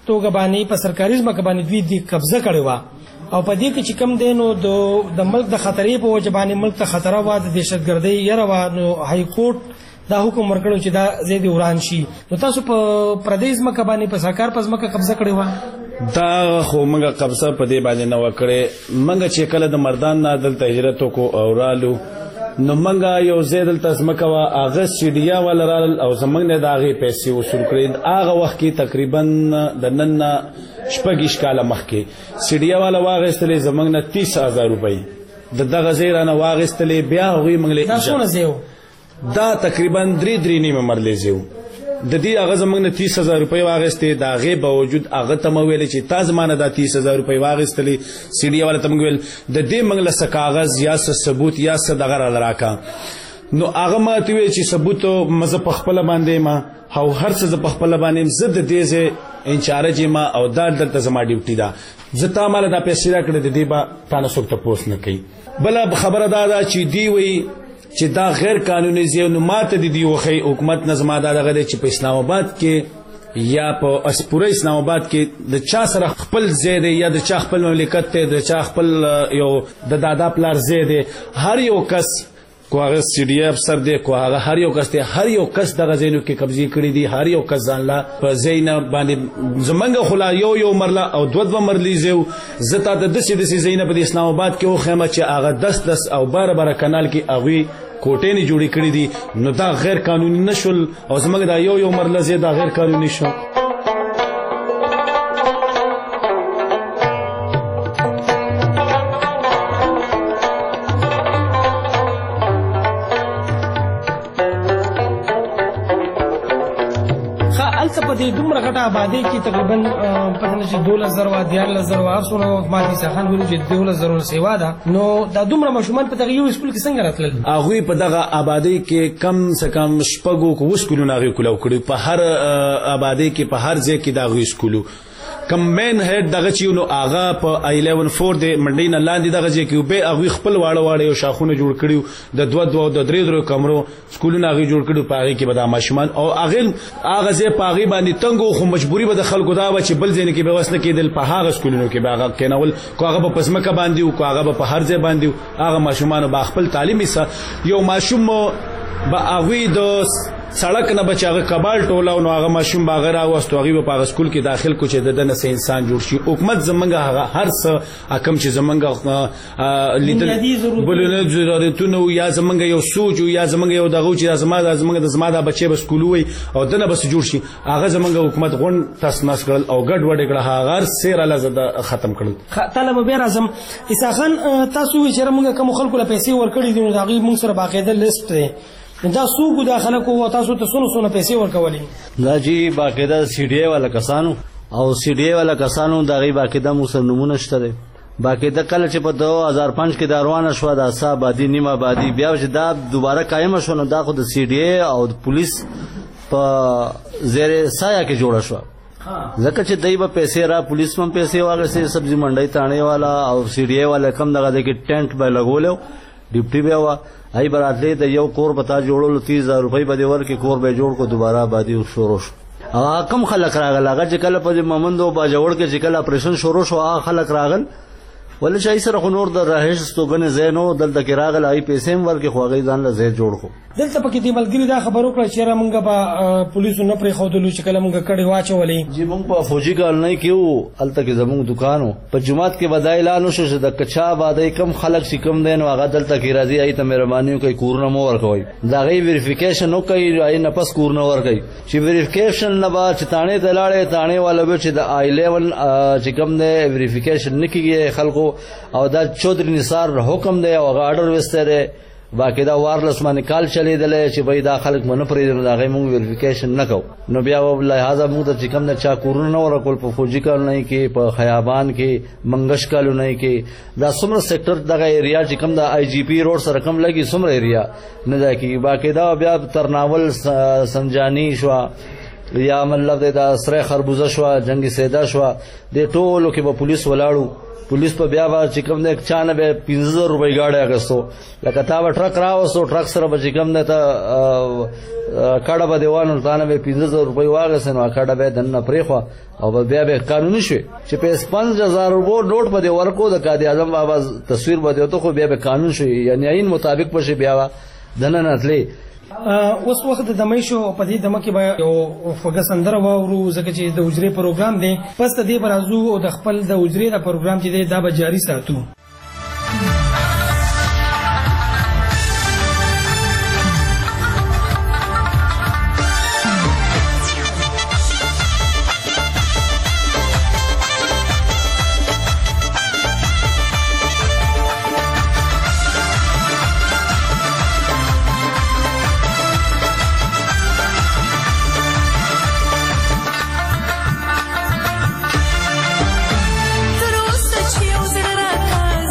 توګه باندې په سرکاري ځمکه باندې دوی د قبضه کړې وه او په دې کې چې کوم دی نو د ملک د خطرې په وجه باندې ملک ته خطره وه د دهشتګردۍ یره وه نو های کورټ دا حکم ورکړو چې دا ځای دې وران شي. نو تاسو په پردۍ ځمکه باندې په سرکار په ځمکه قبضه کړې وه؟ دا خو موږ قبضه په دې باندې نه وکړې. موږ چې کله د مردان نه دلته هجرت وکړو او رالو نو موږ یو ځای دلته ځمکه وه هغه سیډیا والا رالل او زموږ نه د هغې پیسې وصول کړې. هغه وخت کې تقریبا د نن نه شپږ کاله مخکې سیډیا والا واخیستلې زموږ نه تیس هزار روپۍ د دغه ځای رانه واخیستلې. بیا هغوی موږ دا څونه ځای و؟ دا تقریبا درې درې نیمه مرلې ځای و. د دې هغه زموږ نه تیس هزار روپۍ واخیستې. د هغې باوجود هغه ته مو ویلې چې تا زما نه دا تیس هزار روپۍ واخیستلې. سیډیا والا ته موږ ویل د دې موږ له څه کاغذ یا څه ثبوت یا څه دغه راله راکړه. نو هغه ما ته ویل چې ثبوت مه زه پخپله باندې یم او هر څه زه پخپله باندې یم. زه د دې ځای انچارج یم او دا دلته زما ډیوټي ده. زه تا ماله دا پیسې راکړې د دې به تا نه څوک تپوس نه کوي. بله خبره دا ده چې دوی وایي چې دا غیر قانوني ځای نو ما ته د دې وښیي حکومت نه زما دا دغه دی چې په اسلام آباد کې یا په پوره اسلام آباد کې د چا سره خپل ځای دی یا د چا خپل مملکت دی د چا خپل یو د دادا پلار ځای دی. هر یو کس کو هغه سی ډي افسر دی کو هغه هر یو کس دی هر یو کس دغه ځایونو کې قبضې کړي دي. هر یو کس ځان لا په ځای نه باندې زمونږ خو لا یو یو مرله او دوه دوه مرلې ځای و. زه تا ته داسې داسې ځای نه په اسلام آباد کې وښیم چې هغه دس دس او باره باره کنال کې هغوی کوټې نه جوړې کړي دي. نو دا غیر قانوني نه شول او زمونږ دا یو یو مرله ځای دا غیر قانوني شو. په دې دومره غټه آبادۍ کې تقریبا پته نه چې دولس زره وه دیارلس زره وه هر څومره وخت ما عیسی خان ویلي چې دولس زره سیوا ده. نو دا دومره ماشومان په دغه یو سکول کې څنګه راتلل؟ هغوی په دغه آبادۍ کې کم څه کم شپږو اووه سکولونه هغوی کولو کړي. په هر آبادۍ کې په هر ځای کې د هغوی سکولو کم مین هیډ دغه چې نو هغه په الیون فور د منډۍ نه لاندې دغه ځای کې به هغوی خپل واړه واړه یو شاخونه جوړ کړي د دوه دوه د درې درې کمرو سکولونه هغوی جوړ کړي. په هغې کې به دا ماشومان او هغې هغه ځای په هغې باندې تنګ و خو مجبوري به د خلکو دا وه چې بل ځای کې به وس نه کېدل. په هغه سکولونو کې به هغه کېنول کو هغه به په ځمکه باندې و کو هغه به په هر ځای باندې و. هغه ماشومانو به خپل تعلیم ایسه. یو ماشوم به هغوی د سړک نه به چې هغه کبال ټوله نو هغه ماشوم به هغه راوستو هغوی به په هغه سکول کې داخل کو چې د ده نه څه انسان جوړ شي. حکومت زمونږ هغه هر څه کوم چې زمونږ لیدل بلونه ضرورتونه یا زمونږ یو سوچ یا زمونږ یو دغه چې زما د زمونږ د زما د بچی به سکول وي او دنه به جوړ شي هغه زمونږ حکومت غون تاس ناس کړل او ګډ وډ کړه هغه هر سیر الله زده ختم کړل. طالب به راځم عیسی خان تاسو چې موږ کوم خلکو له پیسې ورکړې دي نو دا غي موږ سره باقاعده لیست دی. دا څوک دا خلک وو تاسو ته څونه څونه پیسې ورکولې؟ دا جی باقاعده سی ډي والا کسانو او سی ډي والا کسانو دا غي باقاعده موږ سره نمونه شته دي. باقاعده کله چې په دو هزار پنځ کې دا روانه شو دا صاحب آبادی نیمه آبادی بیا چې دا دوباره قائم شو نو دا خو د سی ډي او د پولیس په زیر سایه کې جوړه شو. ځکه چې دای په پیسې را پولیس هم پیسې واغسته سبزی منډي تانه والا او سی ډي والا کم دغه د کې ټینټ به لګولو ډیپټي بیا وا ای براتلې د یو کور پتا جوړولو تیس هزار روپۍ به ور کې کور به جوړ کو دوباره آبادی شروع شو. او کم خلک راغل هغه چې کله په ممندو باجوړ کې چې کله اپریشن شروع شو هغه خلک راغل ولې شای سره خو نور د رهش ستوګنه زینو دلته کې راغل ای پیسې ورکه خوغې ځان له زی جوړ کو. دلته پکې د ملګری دا خبرو کړ چې را مونږه به پولیسو نه پرې خودلو چې کله مونږه کړي واچولې. جی مونږ په فوجي کال نه کیو الته کې زموږ دکانو په جمعات کې بدای اعلان وشو چې د کچا آبادی کم خلک چې کم دین هغه دلته کې راځي ای ته مهرباني کوي کورونه مو ورکوي دا غي ویریفیکیشن نو کوي ای نه پس کورونه ورکوي چې ویریفیکیشن نه با چې تانه دلاړې تانه والا به چې د آی لیول چې کم نه ویریفیکیشن نکیږي خلکو او دا چودري نثار حکم دی او آرډر وستره باقاعده وارلس باندې کال چلیدل چې بای دا خلک منو پرې دا غي مونږ ویریفیکیشن نکو نو بیا لہذا موږ ته چې کوم نه چا کورونه نه ورکول په فوجي کال نه کې په خیابان کې منګش کال نه کې دا څومره سېکټر دغه ایریا چې کوم د آی جی پی روډ سره کم لګي څومره ایریا نه دا کې باقاعده بیا ترناول سنجانی شو یا مطلب دا سره خربوزه شو جنگي سیدا شو د ټولو کې په پولیس ولاړو پولیس په بیا به چې کوم دی چا نه به پنځه زره روپۍ ګاډی اخیستو لکه تا به ټرک راوستو ټرک سره به چې کوم دی ته کډه به دیوانو تا نه به پنځه زره روپۍ واخیستې نو کډه به یې دننه پرېښوه او بیا به قانوني شوې چې په پنځ هزار روپو نوټ به دې ورکو د قاضي اعظم بابا تصویر به دې وته خو بیا به قانون شوې یعنې عین مطابق به شي بیا به دننه تلې اوس وخت د دمې شو په دې دمه کې به یو خوږه سندره واورو ځکه چې د حجرې پروګرام دی پس د دې به راځو او د خپل د حجرې د پروګرام چې دی دا به جاري ساتو تر اوسه چې یو ځل راکړ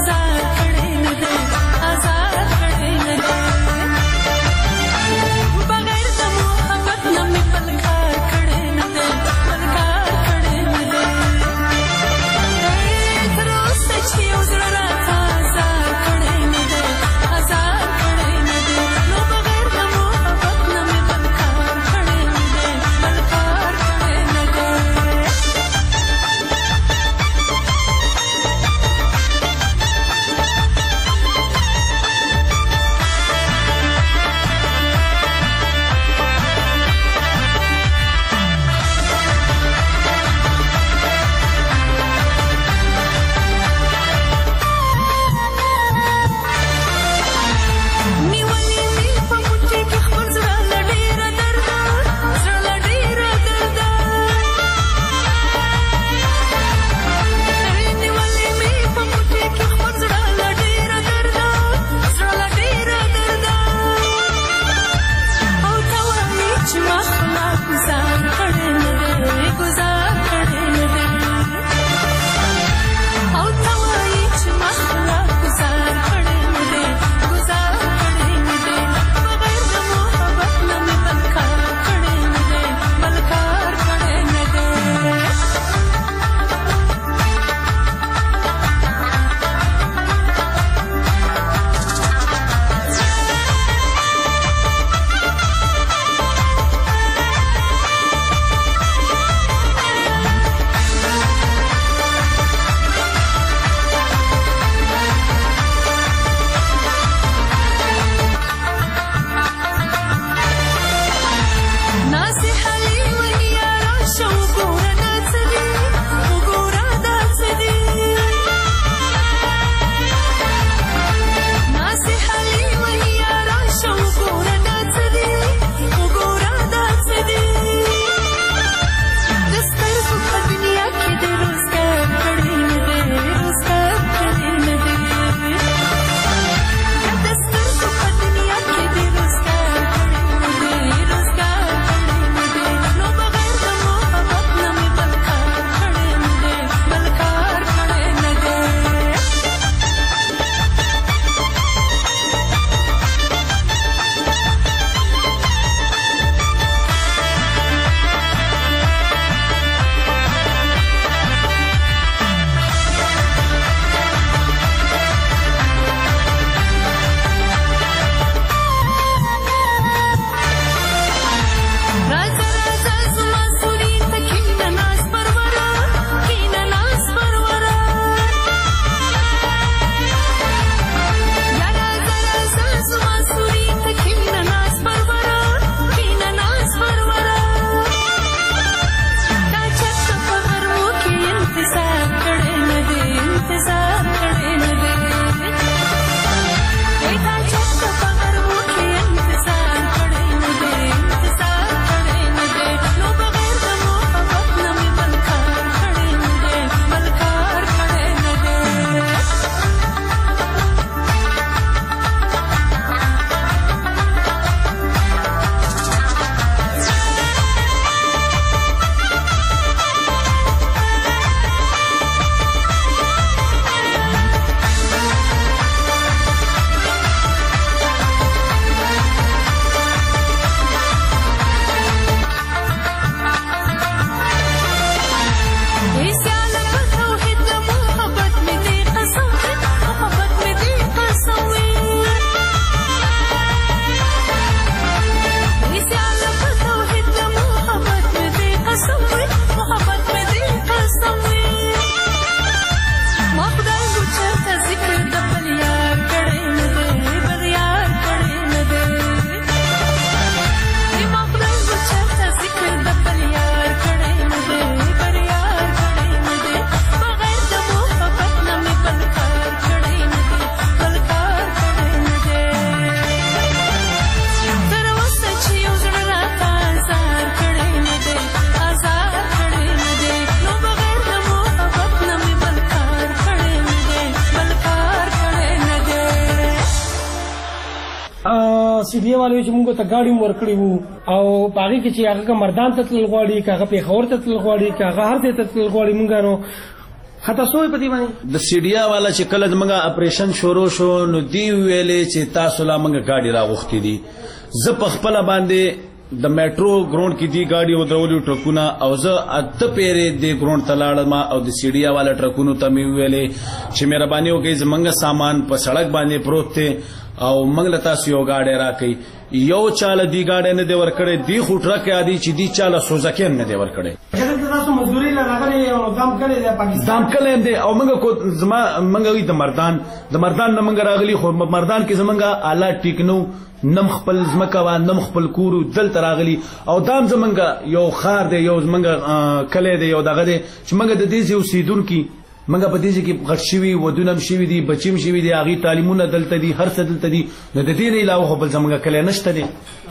سیډي والو چې موږ ته ګاډي ورکړي وو او باغی کې چې هغه مردان ته تل غواړي هغه په خور ته تل غواړي هغه هر ته تل غواړي موږ نو خطا سوې پدې باندې د سیډیا والا چې کله موږ اپریشن شروع شو نو دی ویلې چې تاسو لا موږ ګاډي راغوښتي دي زه په خپل باندې د میټرو ګراوند کې دی ګاډي ودرولو ټرکونه او زه اته پیرې د ګراوند ته لاړم او د سیډیا والا ټرکونو ته مې ویلې چې مهرباني وکړئ زمونږ سامان په سړک باندې پروت دی او موږ له تاسو یو ګاډی راکړئ یو چاله دی ګاډی نه دی ورکړی دی خو ټرک یادي چې دی چاله سوزکې نه دی ورکړی دام کله دی او موږ کو زما موږ د مردان د مردان نه موږ راغلي خو مردان کې زمونږ اعلی ټیکنو نم خپل زمکه و نم خپل کورو دلته راغلي او دام زمونږ یو خار دی یو زمونږ کلی دی یو دغه دی چې موږ د دې اوسیدونکي موږ په دې کې غټ شوي ودونه شوي دي بچیم شوي دي هغه تعلیمونه دلته دي هر څه دلته دي نو د دې نه علاوه خو بل زمونږ کلی نشته دی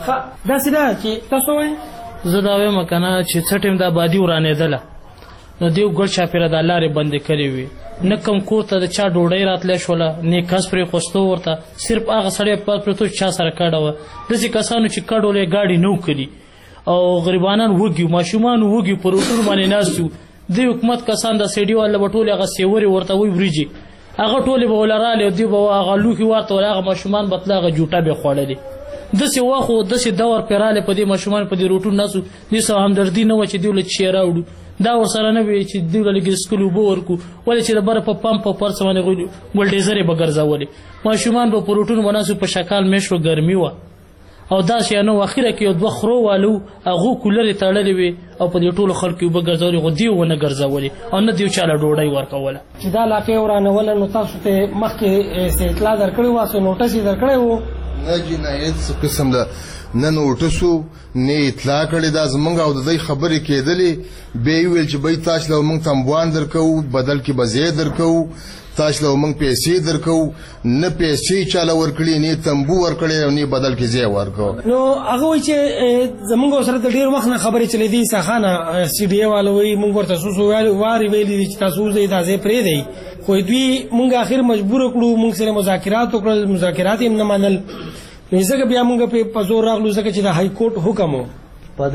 دا سیده چې تاسو وایي زه دا وایم کنه چې څه ټیم د آبادي ورانېدله نو دیو ګل چاپیره د لارې بندې کړې وي نه کم کور ته د چا ډوډۍ راتلی شوله نه کس پرې خوستو ورته صرف هغه سړی پات پرېتو چا سره کډه وه داسې کسانو چې کډولې ګاډي نه کړي او غریبانان وږي ماشومان وږي په روټونو باندې ناست وو د حکومت کسان د سیډي والا به ټولې هغه سیورې ورته وایي وریجې هغه ټولې به وله رالی او دوی به هغه لوښي ورته وله هغه ماشومان به تله هغه جوټه به یې خوړلې داسې وخت و داسې دور پرې رالی په دې ماشومان په دې روټونو ناست وو دوی سره همدردي نه وه چې دوی له چی راوړو دا ورسره نه وي چې دوی له لږې سکلو اوبه ورکړو ولې چې د بره په پمپ په پرڅه باندې ګلډیزرې به ګرځولې ماشومان به په روټونو به ناست وو په شکال میشت و ګرمي وه او داسې نه و اخره کې یو دوه خرو والو هغو کولرې تړلې وې او په دې ټولو خلکو اوبه ګرځولې خو دوی ونه ګرځولې او نه دوی چاله ډوډۍ ورکوله چې دا علاقې ورانوله نو تاسو ته مخکې اطلاع درکړې وه څه نوټس یې درکړی و نه جنایت څه قسم ده نه نوټسو نه اطلاع کړې دا زمونږ او د دوی خبرې کېدلې بیا یې ویل چې بی تاسو له موږ تنبوان درکوو بدل کې به ځای درکوو تاسو له موږ پیسې درکوو نه پیسې چاله ورکړي نه تنبو ورکړي او نه بدل کې ځای ورکوو نو هغه وایي چې زمونږ سره د ډېر وخت نه خبرې چلېدي ساخانه سی ډي اے والو وایي موږ ورته څو څو وارې ویلي دي چې تاسو اوس دا ځای پرېږدئ خو دوی موږ اخر مجبور کړو موږ سره مذاکرات وکړل مذاکرات یې نه منل نو ځکه بیا موږ په زور راغلو ځکه چې د های کورټ حکم و په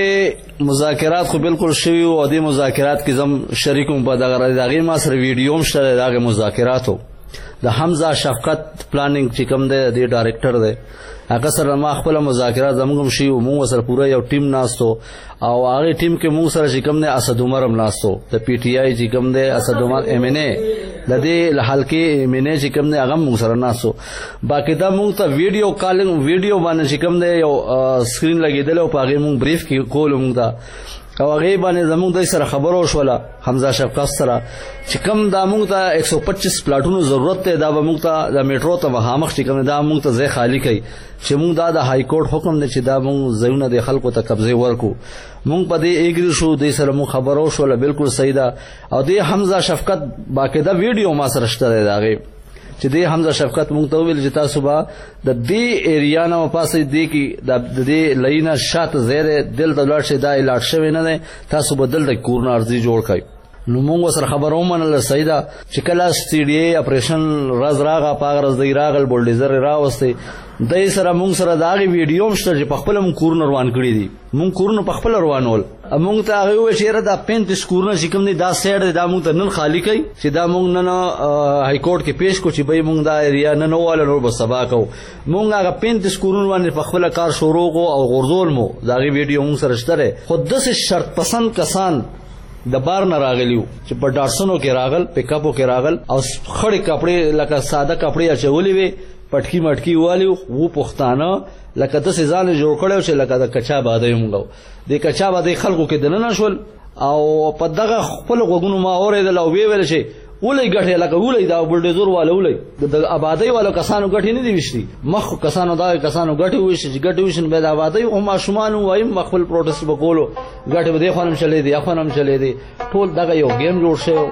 دې مذاکرات خو بالکل شوي او دې مذاکرات کې زم شریک وم په دغه هغې ما سره ویډیو هم شته د هغې مذاکراتو د حمزه شفقت پلانینګ چې کوم دی د ډایرکټر دی هغه سره ما خپله مذاکرات زموږ هم شوي وو مونږ سره پوره یو ټیم ناست و او هغې ټیم کې مونږ سره چې کوم دی اسد عمر هم ناست و د پی ټي آی چې کوم دی اسد عمر ایم این اے د دې حلقې ایم این اے چې کوم دی هغه هم مونږ سره ناست و باقاعده مونږ ته ویډیو کالینګ ویډیو باندې چې کوم دی یو سکرین لګېدلی او په هغې مونږ بریف کې کولو مونږ ته او هغې باندې زموږ دوی سره خبره وشوله حمزه شفقت سره چې کوم دا مونږ ته ایک سو پچیس پلاټونو ضرورت دی دا به مونږ ته د میټرو ته مخامخ چې کوم دی دا مونږ ته ځای خالي کوي چې مونږ دا د های کورټ حکم دی چې دا مونږ ځایونه د خلکو ته قبضې ورکړو مونږ په دې ایګري شو دوی سره مونږ خبره وشوله بالکل صحیح ده او دې حمزه شفقت باقاعده ویډیو ما سره شته دی د هغې چې دې حمزه شفقت مونږ ته وویل چې تاسو به د دې ایریا نه وپاسئ دې کې د دې لۍ نه شاته ځای دی دلته ولاړ شئ دا الاټ شوی نه دی تاسو به دلته کورونه عرضي جوړ کړئ نو مونږ سره خبره ومنله صحیح ده چې کله سی ډي اے اپریشن ورځ راغه په هغه ورځ دی راغل بولډیزر یې راوستی دی سره مونږ سره د هغې ویډیو هم شته چې په خپله مونږ کورونه روان کړي دي مونږ کورونه په خپله روانول مونږ ته هغې وویل چې یاره دا پینتیس کورونه چې کوم دی دا سایډ دی دا مونږ ته نن خالي کوي چې دا مونږ نن های کورټ کې پیش کړو چې بی مونږ دا ایریا نن وواله نور به سبا کوو مونږ هغه پینتیس کورونه باندې په خپله کار شروع کړو او غورځول مو د هغې ویډیو مونږ سره شته دی خو داسې شرط پسند کسان د بار نه راغلیو چې په ډاټسنو کې راغل پیکاپو کې راغل او خړې کپړې لکه ساده کپړې اچولې وې پټکي مټکي والیو وو پښتانه لکه داسې ځان یې جوړ کړی چې لکه د کچا بادۍ موږ د کچا بادۍ خلکو کې دننه شول او په دغه خپلو غوږونو ما اورېدل او ویې ویل چې ولۍ ګټې لکه ولۍ دا بلډیزور والا ولۍ د آبادۍ والو کسانو ګټې نه دي ویشتي مخ کسانو دا کسانو ګټې وویشتې چې ګټې وویشتې بیا د آبادۍ او ماشومان ووایم ما خپل پروټسټ به کولو ګټې به دې خوا نه هم چلېدې یا خوا نه هم چلېدې ټول دغه یو ګیم جوړ شوی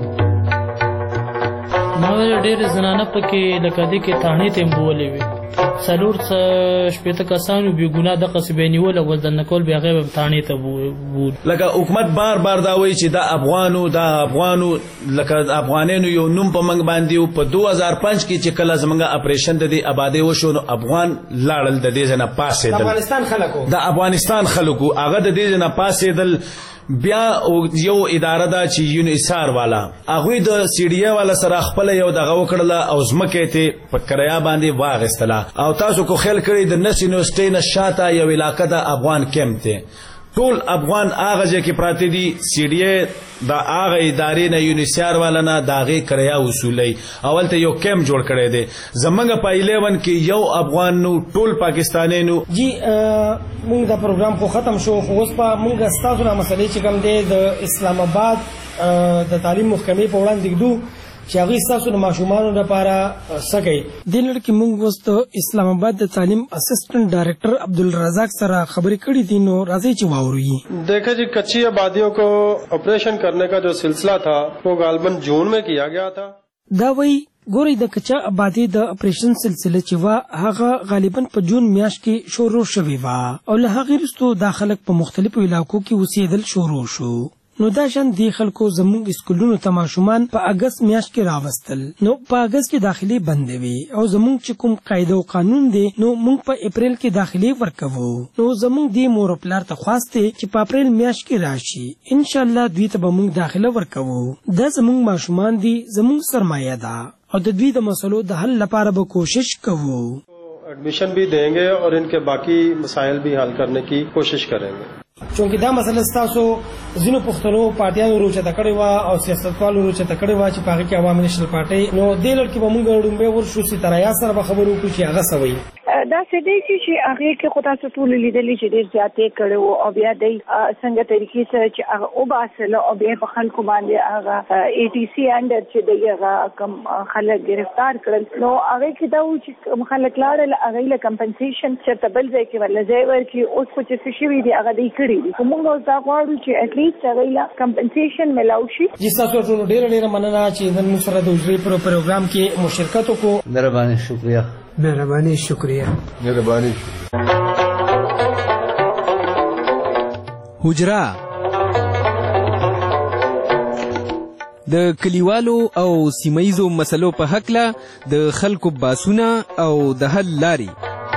ډېرې زنانه پکې لکه دې کې تاڼې ته یې بولې وې څلور شپېته کسانو بې ګناه دغسې به یې نیول او وزدنه کول بیا هغه به تاڼې ته بول. لکه حکومت بار بار دا وایي چې دا افغانو دا افغانو لکه افغانانو یو نوم په موږ باندې و. په دو هزار پنځ کې چې کله زموږ اپریشن د دې آبادۍ وشو نو افغان لاړل د دې ځای نه پاسېدل. د افغانستان خلکو د افغانستان خلکو هغه د دې ځای نه پاسېدل. بیا یو اداره ده چې یونیسار والا هغوی د سی ډي اے والا سره خپله یو دغه وکړله او ځمکې ته په کرایه باندې واخیستله. او تاسو کو خیال کړئ د نس یونیورسټۍ نه شاته یو علاقه د افغان کیمپ دی. ټول افغان هغه ځای کې پراته دي. سی ډي اے د هغه ادارې نه یونیسار والا نه د هغې کرایه وصولوي او هلته یو کیمپ جوړ کړی دی. زموږ په الیون کې یو افغان نو ټول پاکستانی نو. جی موږ دا پروګرام خو ختم شو خو اوس په موږ ستاسو نه مسلې چې کوم دی د اسلام آباد د تعلیم محکمې په وړاندې ږدو چې هغوی ستاسو د ماشومانو لپاره څه کوي. دې لړ کې موږ اوس د اسلام آباد د تعلیم اسسٹنٹ ڈائریکٹر عبدالرزاق سره خبرې کړې دي نو راځئ چې واورو. دیکھیں جی کچی آبادیوں کو آپریشن کرنے کا جو سلسلہ تھا وہ غالباً جون میں کیا گیا تھا. دا وایي ګورئ د کچا آبادي د اپریشن سلسله چې وه هغه غالبا په جون میاشت کې شروع شوې وه او له هغې وروستو دا خلک په مختلفو علاقو کې اوسېدل شروع شو. نو دا شان دی خلکو زموږ اسکولونو ته ماشومان په اګست میاشت کې راوستل. نو په اګست کې داخلي بندې وي او زموږ چې کوم قاعده او قانون دی نو موږ په اپریل کې داخلي ورکوو. نو زموږ دی مور او پلار ته خواست دی چې په اپریل میاشت کې راشي. ان شاء الله دوی ته به موږ داخله ورکوو. دا زموږ ماشومان دي زموږ سرمایه ده اور د دوی د مسلو د حل لپاره به کوشش کوو. ایڈمیشن بھی دیں گے اور ان کے باقی مسائل بھی حل کرنے کی کوشش کریں گے. چونکې دا مسله ستاسو ځینو پښتنو پارټیانو روچته کړې وه او سیاستوالو روچته کړې وه چې په هغې کې عوامي نېشنل پارټۍ. نو دې لړ کې به موږ ړومبی ورشو سیتریا سره به خبرې وکړو چې هغه څه وایي. داسې دی چې هغې کې خو تاسو ټولو لیدلي چې ډېر زیاتې کړی وو او بیا دی څنګه طریقې سره چې هغه وباسله او بیا په خلکو باندې هغه اے ټي سي انډر چې دی هغه کوم خلک ګرفتار کړل. نو هغې کې دا و چې کوم خلک لاړل هغوی له کمپنسیشن چېرته بل ځای کې ورله ځای ورکړي. اوس خو چې څه شوي دي هغه دوی کړي دي خو موږ اوس دا غواړو چې اټلیسټ هغوی له کمپنسیشن میلاو شي. جی ستاسو ټولو ډېره ډېره مننه چې نن موږ سره د حجرې پر پروګرام کې مو شرکت وکړو. مهرباني شکریه. مهرباني شکریه. مهرباني. حجره د کلیوالو او سیمایزو مسلو په هکله د خلکو باسونه او د حل لارې.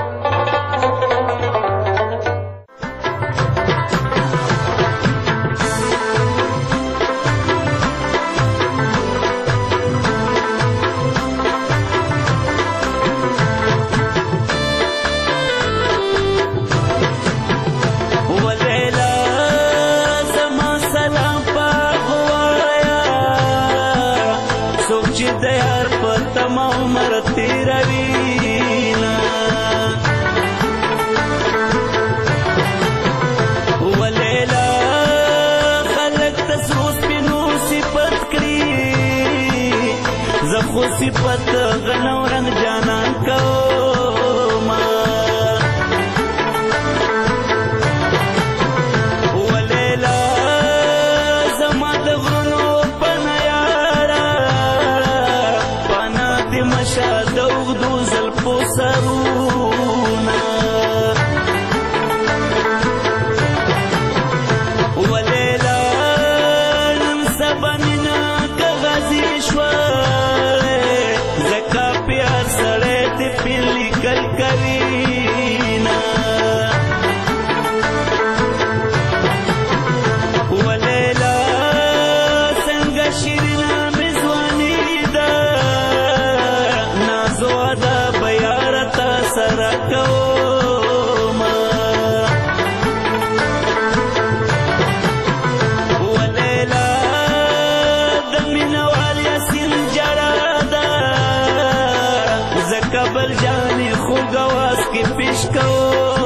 خو صفت غنو رنگ جانان کوما ولیلا زما د غرونو پنا یارا پنا د مشا د اوږدو زلفو سرونه ولیلا نن سبا مینا که غازي شوه پیلی کل کرینا ولیلا سنگا شیرنا مزوانی دا نازو دا بیارتا سرکوما ولیلا دمینوال یاسین جرادا زکبل جانی خوگواز کی پیش کو